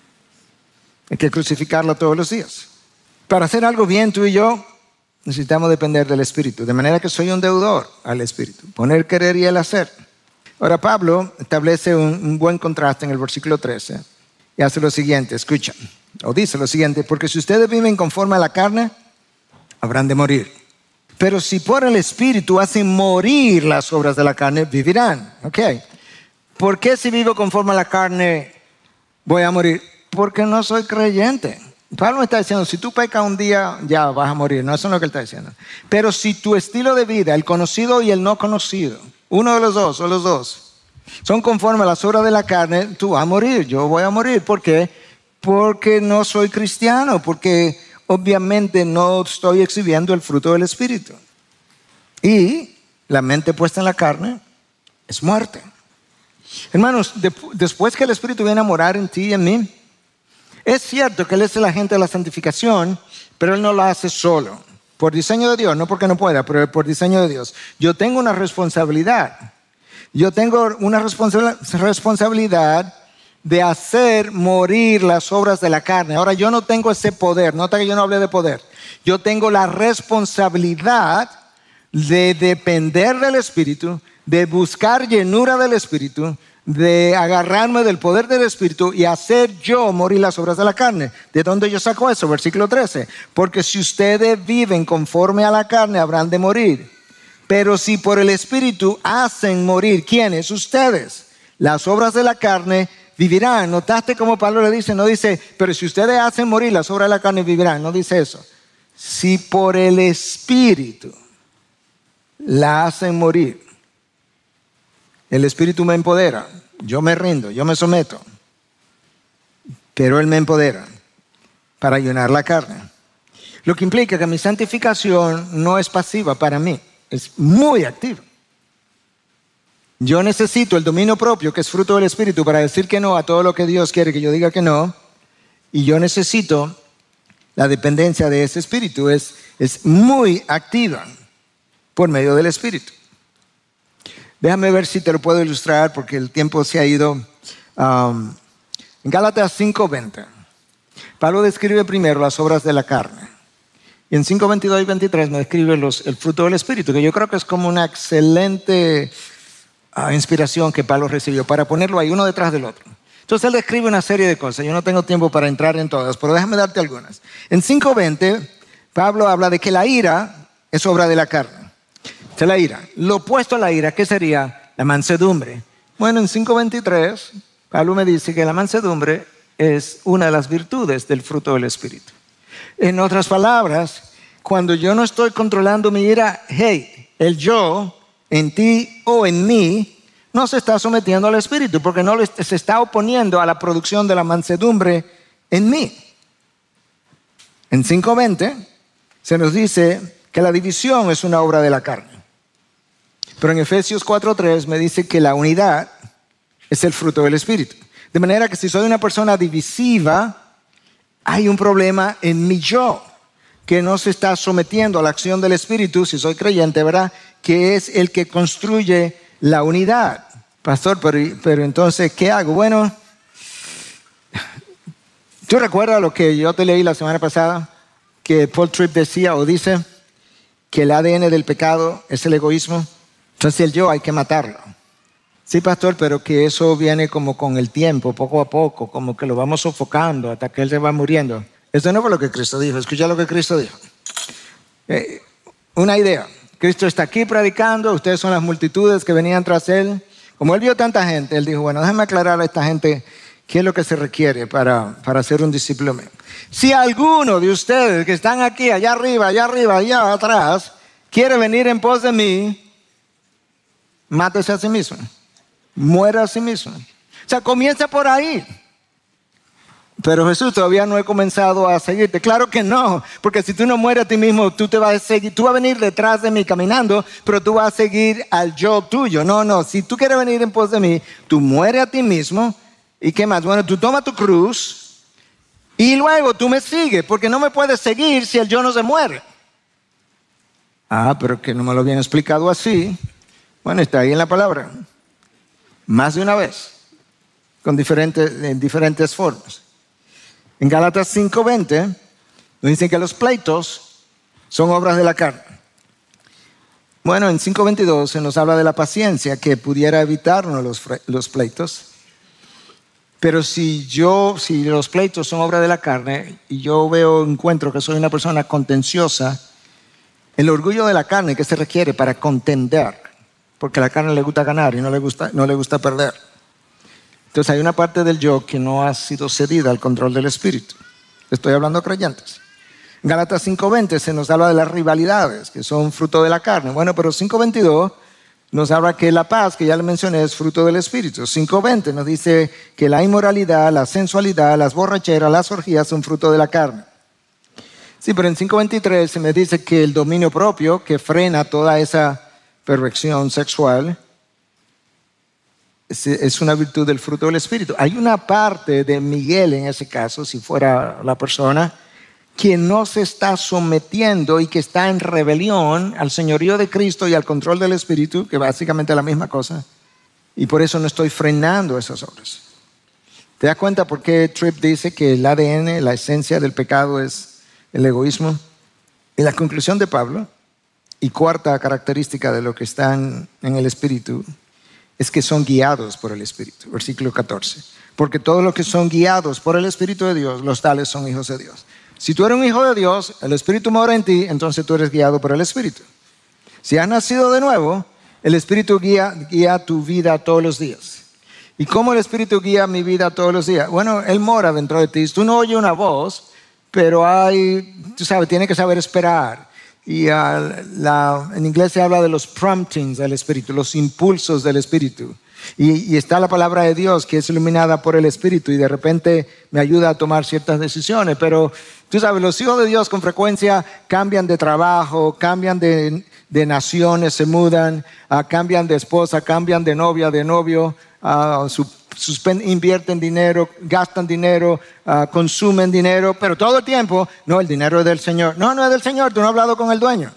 Hay que crucificarla todos los días. Para hacer algo bien, tú y yo necesitamos depender del Espíritu. De manera que soy un deudor al Espíritu. Poner, querer y el hacer. Ahora Pablo establece un, un buen contraste en el versículo trece. Y hace lo siguiente, escucha. O dice lo siguiente, porque si ustedes viven conforme a la carne, habrán de morir. Pero si por el Espíritu hacen morir las obras de la carne, vivirán. Ok. ¿Por qué si vivo conforme a la carne voy a morir? Porque no soy creyente. Pablo me está diciendo, si tú pecas un día, ya vas a morir. No, eso no es lo que él está diciendo. Pero si tu estilo de vida, el conocido y el no conocido, uno de los dos o los dos, son conforme a las obras de la carne, tú vas a morir. Yo voy a morir. ¿Por qué? Porque no soy cristiano. Porque obviamente no estoy exhibiendo el fruto del Espíritu. Y la mente puesta en la carne es muerte. Hermanos, de, después que el Espíritu viene a morar en ti y en mí, es cierto que Él es el agente de la santificación, pero Él no lo hace solo. Por diseño de Dios, no porque no pueda, pero por diseño de Dios. Yo tengo una responsabilidad. Yo tengo una responsa- responsabilidad de hacer morir las obras de la carne. Ahora yo no tengo ese poder, nota que yo no hablé de poder. Yo tengo la responsabilidad de depender del Espíritu, de buscar llenura del Espíritu, de agarrarme del poder del Espíritu y hacer yo morir las obras de la carne. ¿De dónde yo saco eso? Versículo trece. Porque si ustedes viven conforme a la carne, habrán de morir. Pero si por el Espíritu hacen morir, ¿quiénes? Ustedes. Las obras de la carne vivirán. ¿Notaste cómo Pablo le dice? No dice, pero si ustedes hacen morir las obras de la carne, vivirán. No dice eso. Si por el Espíritu la hacen morir, el Espíritu me empodera. Yo me rindo, yo me someto. Pero Él me empodera para ayunar la carne. Lo que implica que mi santificación no es pasiva para mí, es muy activa. Yo necesito el dominio propio, que es fruto del Espíritu, para decir que no a todo lo que Dios quiere que yo diga que no. Y yo necesito la dependencia de ese Espíritu. Es, es muy activa por medio del Espíritu. Déjame ver si te lo puedo ilustrar porque el tiempo se ha ido. Um, en Gálatas cinco veinte, Pablo describe primero las obras de la carne. Y en cinco veintidós y veintitrés me describe los, el fruto del Espíritu, que yo creo que es como una excelente uh, inspiración que Pablo recibió para ponerlo ahí uno detrás del otro. Entonces él describe una serie de cosas. Yo no tengo tiempo para entrar en todas, pero déjame darte algunas. En cinco veinte, Pablo habla de que la ira es obra de la carne. Esta es la ira. Lo opuesto a la ira, ¿qué sería? La mansedumbre. Bueno, en cinco veintitrés, Pablo me dice que la mansedumbre es una de las virtudes del fruto del Espíritu. En otras palabras, cuando yo no estoy controlando mi ira, hey, el yo en ti o en mí no se está sometiendo al Espíritu porque no se está oponiendo a la producción de la mansedumbre en mí. En cinco veinte se nos dice que la división es una obra de la carne. Pero en Efesios cuatro tres me dice que la unidad es el fruto del Espíritu. De manera que si soy una persona divisiva, hay un problema en mi yo, que no se está sometiendo a la acción del Espíritu, si soy creyente, ¿verdad? Que es el que construye la unidad. Pastor, pero, pero entonces, ¿qué hago? Bueno, ¿tú recuerdas lo que yo te leí la semana pasada? Que Paul Tripp decía o dice que el A D N del pecado es el egoísmo. Entonces el yo hay que matarlo. Sí, pastor, pero que eso viene como con el tiempo, poco a poco, como que lo vamos sofocando hasta que él se va muriendo. Eso no fue lo que Cristo dijo. Escucha lo que Cristo dijo. Eh, una idea. Cristo está aquí predicando, ustedes son las multitudes que venían tras él. Como él vio tanta gente, él dijo, bueno, déjame aclarar a esta gente qué es lo que se requiere para, para ser un discípulo mío. Si alguno de ustedes que están aquí, allá arriba, allá arriba, allá atrás, quiere venir en pos de mí, mátese a sí mismo. Muera a sí mismo. O sea, comienza por ahí. Pero Jesús, todavía no he comenzado a seguirte. Claro que no, porque si tú no mueres a ti mismo, tú te vas a seguir, tú vas a venir detrás de mí caminando, pero tú vas a seguir al yo tuyo. No, no, si tú quieres venir en pos de mí, tú mueres a ti mismo. ¿Y qué más? Bueno, tú tomas tu cruz y luego tú me sigues, porque no me puedes seguir si el yo no se muere. Ah, pero que no me lo habían explicado así. Bueno, está ahí en la palabra. Más de una vez, con diferentes, en diferentes formas. En Gálatas cinco veinte nos dicen que los pleitos son obras de la carne. Bueno, en cinco veintidós se nos habla de la paciencia que pudiera evitarnos los, los pleitos. Pero si yo, si los pleitos son obras de la carne y yo veo, encuentro que soy una persona contenciosa, el orgullo de la carne que se requiere para contender, porque a la carne le gusta ganar y no le gusta, no le gusta perder. Entonces hay una parte del yo que no ha sido cedida al control del Espíritu. Estoy hablando de creyentes. En Gálatas cinco veinte se nos habla de las rivalidades, que son fruto de la carne. Bueno, pero cinco veintidós nos habla que la paz, que ya le mencioné, es fruto del Espíritu. cinco veinte nos dice que la inmoralidad, la sensualidad, las borracheras, las orgías son fruto de la carne. Sí, pero en cinco veintitrés se me dice que el dominio propio, que frena toda esa perversión sexual, es una virtud del fruto del Espíritu. Hay una parte de Miguel en ese caso, si fuera la persona, que no se está sometiendo y que está en rebelión al señorío de Cristo y al control del Espíritu, que básicamente es la misma cosa, y por eso no estoy frenando esas obras. ¿Te das cuenta por qué Tripp dice que el A D N, la esencia del pecado es el egoísmo? Y la conclusión de Pablo, y cuarta característica de lo que están en el Espíritu, es que son guiados por el Espíritu. Versículo catorce. Porque todos los que son guiados por el Espíritu de Dios, los tales son hijos de Dios. Si tú eres un hijo de Dios, el Espíritu mora en ti, entonces tú eres guiado por el Espíritu. Si has nacido de nuevo, el Espíritu guía, guía tu vida todos los días. ¿Y cómo el Espíritu guía mi vida todos los días? Bueno, Él mora dentro de ti. Tú no oyes una voz, pero hay, tú sabes, tienes que saber esperar. Y uh, la, en inglés se habla de los promptings del Espíritu, los impulsos del Espíritu. Y, y está la palabra de Dios que es iluminada por el Espíritu y de repente me ayuda a tomar ciertas decisiones. Pero tú sabes, los hijos de Dios con frecuencia cambian de trabajo, cambian de, de naciones, se mudan, uh, cambian de esposa, cambian de novia, de novio, uh, su, Suspend, invierten dinero, gastan dinero, uh, consumen dinero, pero todo el tiempo, no, el dinero es del Señor. No, no es del Señor, tú no has hablado con el dueño.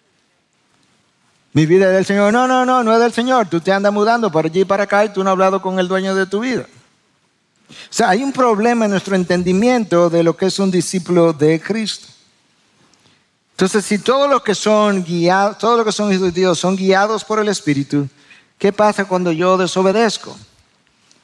Mi vida es del Señor. No, no, no, no es del Señor. Tú te andas mudando para allí y para acá y tú no has hablado con el dueño de tu vida. O sea, hay un problema en nuestro entendimiento de lo que es un discípulo de Cristo. Entonces, si todos los que son guiados, todos los que son hijos de Dios son guiados por el Espíritu, ¿qué pasa cuando yo desobedezco?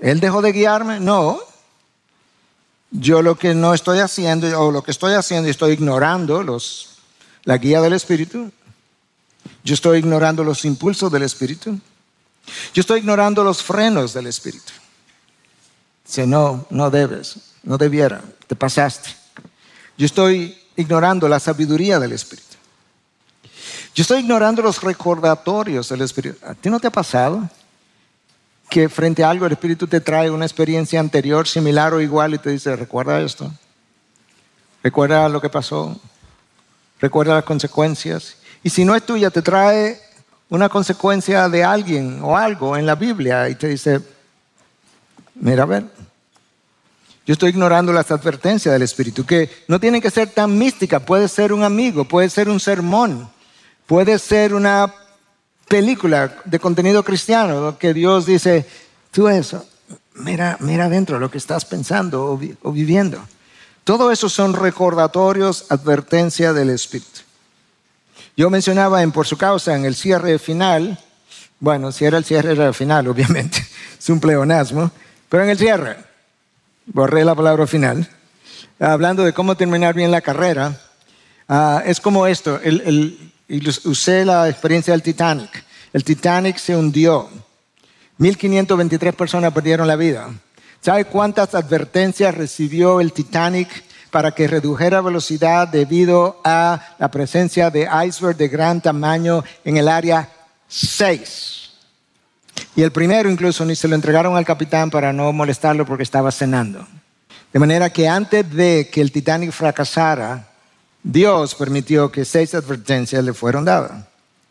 ¿Él dejó de guiarme? No. Yo lo que no estoy haciendo, o lo que estoy haciendo, estoy ignorando los, la guía del Espíritu. Yo estoy ignorando los impulsos del Espíritu. Yo estoy ignorando los frenos del Espíritu. Dice, no, no debes, no debiera, te pasaste. Yo estoy ignorando la sabiduría del Espíritu. Yo estoy ignorando los recordatorios del Espíritu. ¿A ti no te ha pasado que frente a algo el Espíritu te trae una experiencia anterior, similar o igual y te dice, recuerda esto? Recuerda lo que pasó. Recuerda las consecuencias. Y si no es tuya, te trae una consecuencia de alguien o algo en la Biblia y te dice, mira a ver. Yo estoy ignorando las advertencias del Espíritu, que no tienen que ser tan místicas. Puede ser un amigo, puede ser un sermón, puede ser una película de contenido cristiano que Dios dice, tú eso, mira, mira adentro lo que estás pensando o, vi- o viviendo. Todo eso son recordatorios, advertencia del Espíritu. Yo mencionaba en Por Su Causa, en el cierre final, bueno, si era el cierre era el final, obviamente, es un pleonasmo, pero en el cierre, borré la palabra final, hablando de cómo terminar bien la carrera, uh, es como esto, el, el, usé la experiencia del Titanic. El Titanic se hundió, mil quinientas veintitrés personas perdieron la vida. ¿Sabe cuántas advertencias recibió el Titanic para que redujera velocidad debido a la presencia de iceberg de gran tamaño en el área seis? Y el primero incluso ni se lo entregaron al capitán para no molestarlo porque estaba cenando. De manera que antes de que el Titanic fracasara, Dios permitió que seis advertencias le fueron dadas.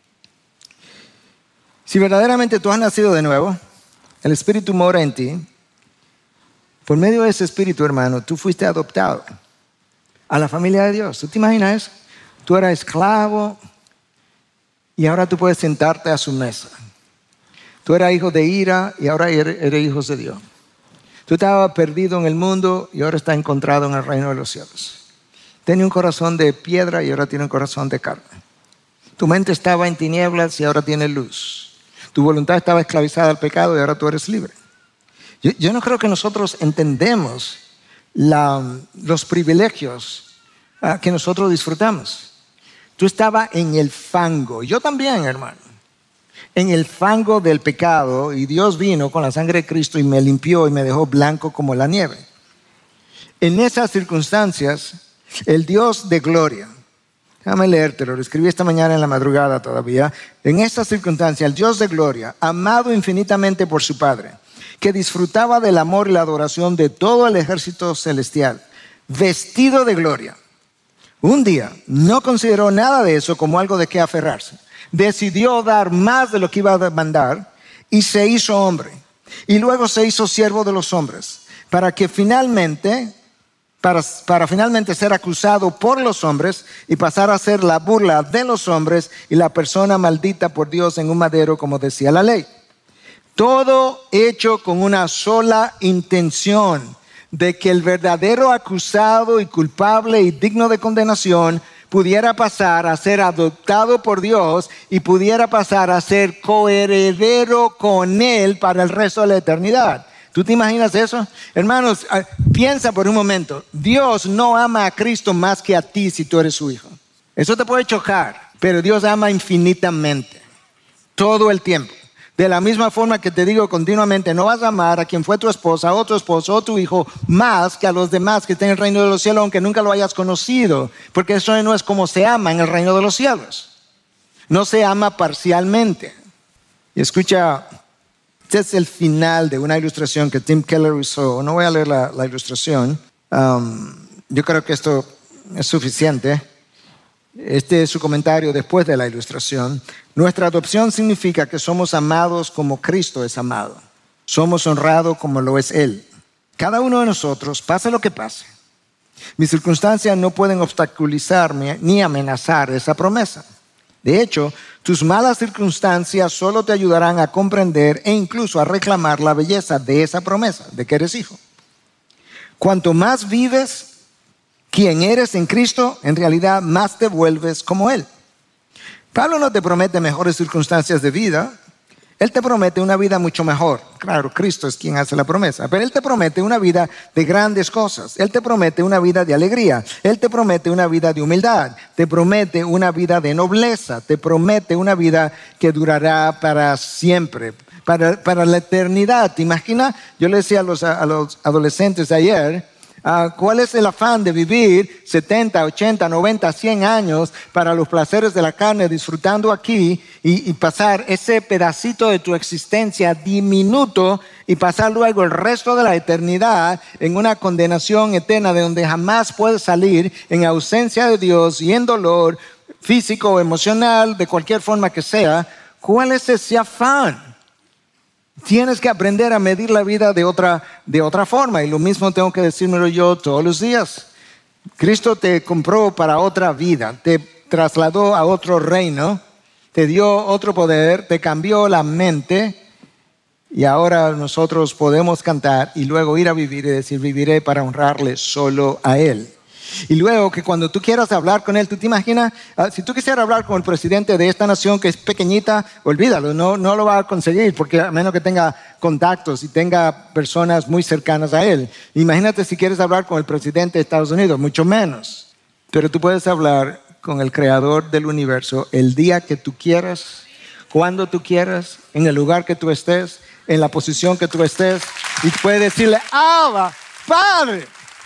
Si verdaderamente tú has nacido de nuevo, el Espíritu mora en ti, por medio de ese Espíritu, hermano, tú fuiste adoptado a la familia de Dios. ¿Tú te imaginas eso? Tú eras esclavo y ahora tú puedes sentarte a su mesa. Tú eras hijo de ira y ahora eres hijo de Dios. Tú estabas perdido en el mundo y ahora estás encontrado en el reino de los cielos. Tenía un corazón de piedra y ahora tiene un corazón de carne. Tu mente estaba en tinieblas y ahora tiene luz. Tu voluntad estaba esclavizada al pecado y ahora tú eres libre. Yo, yo no creo que nosotros entendemos la, los privilegios uh, que nosotros disfrutamos. Tú estabas en el fango. Yo también, hermano. En el fango del pecado, y Dios vino con la sangre de Cristo y me limpió y me dejó blanco como la nieve. En esas circunstancias, el Dios de gloria, déjame leértelo, lo escribí esta mañana en la madrugada todavía. En esas circunstancias, el Dios de gloria, amado infinitamente por su Padre, que disfrutaba del amor y la adoración de todo el ejército celestial, vestido de gloria, un día no consideró nada de eso como algo de qué aferrarse. Decidió dar más de lo que iba a demandar y se hizo hombre. Y luego se hizo siervo de los hombres para que finalmente, para, para finalmente ser acusado por los hombres y pasar a ser la burla de los hombres y la persona maldita por Dios en un madero, como decía la ley. Todo hecho con una sola intención, de que el verdadero acusado y culpable y digno de condenación pudiera pasar a ser adoptado por Dios y pudiera pasar a ser coheredero con Él para el resto de la eternidad. ¿Tú te imaginas eso? Hermanos, piensa por un momento. Dios no ama a Cristo más que a ti si tú eres su hijo. Eso te puede chocar, pero Dios ama infinitamente, todo el tiempo. De la misma forma que te digo continuamente, no vas a amar a quien fue tu esposa, a otro esposo o tu hijo más que a los demás que estén en el reino de los cielos, aunque nunca lo hayas conocido, porque eso no es como se ama en el reino de los cielos. No se ama parcialmente. Y escucha, este es el final de una ilustración que Tim Keller usó. No voy a leer la, la ilustración. Um, yo creo que esto es suficiente. Este es su comentario después de la ilustración. Nuestra adopción significa que somos amados como Cristo es amado. Somos honrados como lo es Él. Cada uno de nosotros, pase lo que pase, mis circunstancias no pueden obstaculizarme ni amenazar esa promesa. De hecho, tus malas circunstancias solo te ayudarán a comprender e incluso a reclamar la belleza de esa promesa, de que eres hijo. Cuanto más vives quien eres en Cristo, en realidad más te vuelves como Él. Pablo no te promete mejores circunstancias de vida. Él te promete una vida mucho mejor, claro, Cristo es quien hace la promesa. Pero Él te promete una vida de grandes cosas. Él te promete una vida de alegría. Él te promete una vida de humildad. Te promete una vida de nobleza. Te promete una vida que durará para siempre, para, para la eternidad. ¿Te imaginas? Yo le decía a los, a los adolescentes ayer, Uh, ¿cuál es el afán de vivir setenta, ochenta, noventa, cien años para los placeres de la carne, disfrutando aquí y, y pasar ese pedacito de tu existencia diminuto y pasar luego el resto de la eternidad en una condenación eterna de donde jamás puedes salir, en ausencia de Dios y en dolor físico o emocional, de cualquier forma que sea? ¿Cuál es ese afán? Tienes que aprender a medir la vida de otra, de otra forma. Y lo mismo tengo que decírmelo yo todos los días. Cristo te compró para otra vida. Te trasladó a otro reino. Te dio otro poder. Te cambió la mente. Y ahora nosotros podemos cantar y luego ir a vivir y decir, viviré para honrarle solo a Él. Y luego que cuando tú quieras hablar con Él, tú te imaginas, uh, si tú quisieras hablar con el presidente de esta nación que es pequeñita, olvídalo, no, no lo va a conseguir, porque a menos que tenga contactos y tenga personas muy cercanas a Él. Imagínate si quieres hablar con el presidente de Estados Unidos, mucho menos. Pero tú puedes hablar con el creador del universo el día que tú quieras, cuando tú quieras, en el lugar que tú estés, en la posición que tú estés, y puedes decirle, Abba, Padre.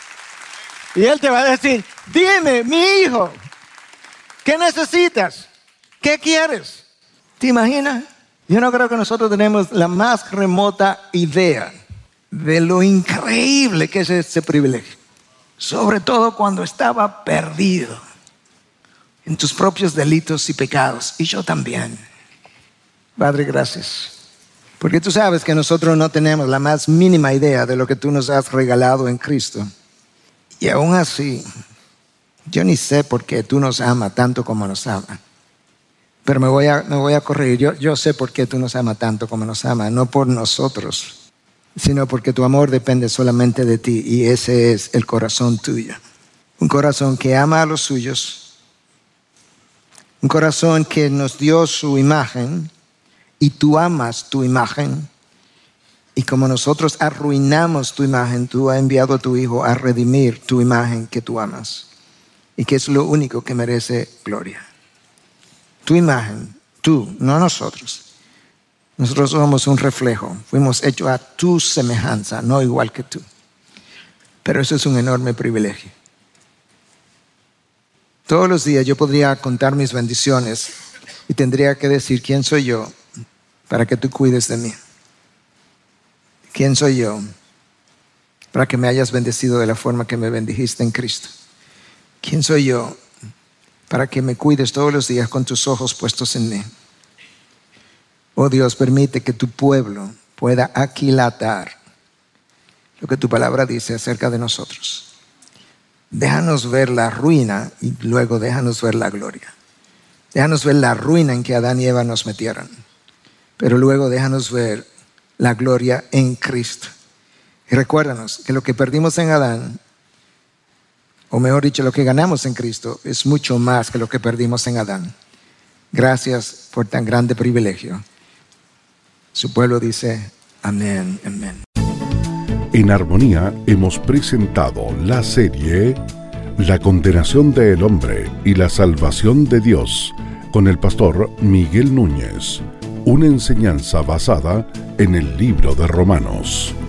Y Él te va a decir, dime, mi hijo, ¿qué necesitas? ¿Qué quieres? ¿Te imaginas? Yo no creo que nosotros tenemos la más remota idea de lo increíble que es ese privilegio. Sobre todo cuando estaba perdido en tus propios delitos y pecados. Y yo también. Padre, gracias. Porque tú sabes que nosotros no tenemos la más mínima idea de lo que tú nos has regalado en Cristo. Y aún así, yo ni sé por qué tú nos amas tanto como nos amas. Pero me voy a, me voy a corregir. Yo, yo sé por qué tú nos amas tanto como nos amas. No por nosotros, sino porque tu amor depende solamente de ti. Y ese es el corazón tuyo. Un corazón que ama a los suyos. Un corazón que nos dio su imagen. Y tú amas tu imagen. Y como nosotros arruinamos tu imagen, tú has enviado a tu Hijo a redimir tu imagen que tú amas. Y que es lo único que merece gloria. Tu imagen, tú, no nosotros. Nosotros somos un reflejo. Fuimos hechos a tu semejanza, no igual que tú. Pero eso es un enorme privilegio. Todos los días yo podría contar mis bendiciones y tendría que decir quién soy yo para que tú cuides de mí. ¿Quién soy yo para que me hayas bendecido de la forma que me bendijiste en Cristo? ¿Quién soy yo para que me cuides todos los días con tus ojos puestos en mí? Oh Dios, permite que tu pueblo pueda aquilatar lo que tu palabra dice acerca de nosotros. Déjanos ver la ruina y luego déjanos ver la gloria. Déjanos ver la ruina en que Adán y Eva nos metieron, pero luego déjanos ver la gloria en Cristo. Y recuérdanos que lo que perdimos en Adán, o mejor dicho, lo que ganamos en Cristo, es mucho más que lo que perdimos en Adán. Gracias por tan grande privilegio. Su pueblo dice, amén, amén. En Armonía hemos presentado la serie La condenación del hombre y la salvación de Dios con el pastor Miguel Núñez. Una enseñanza basada en el libro de Romanos.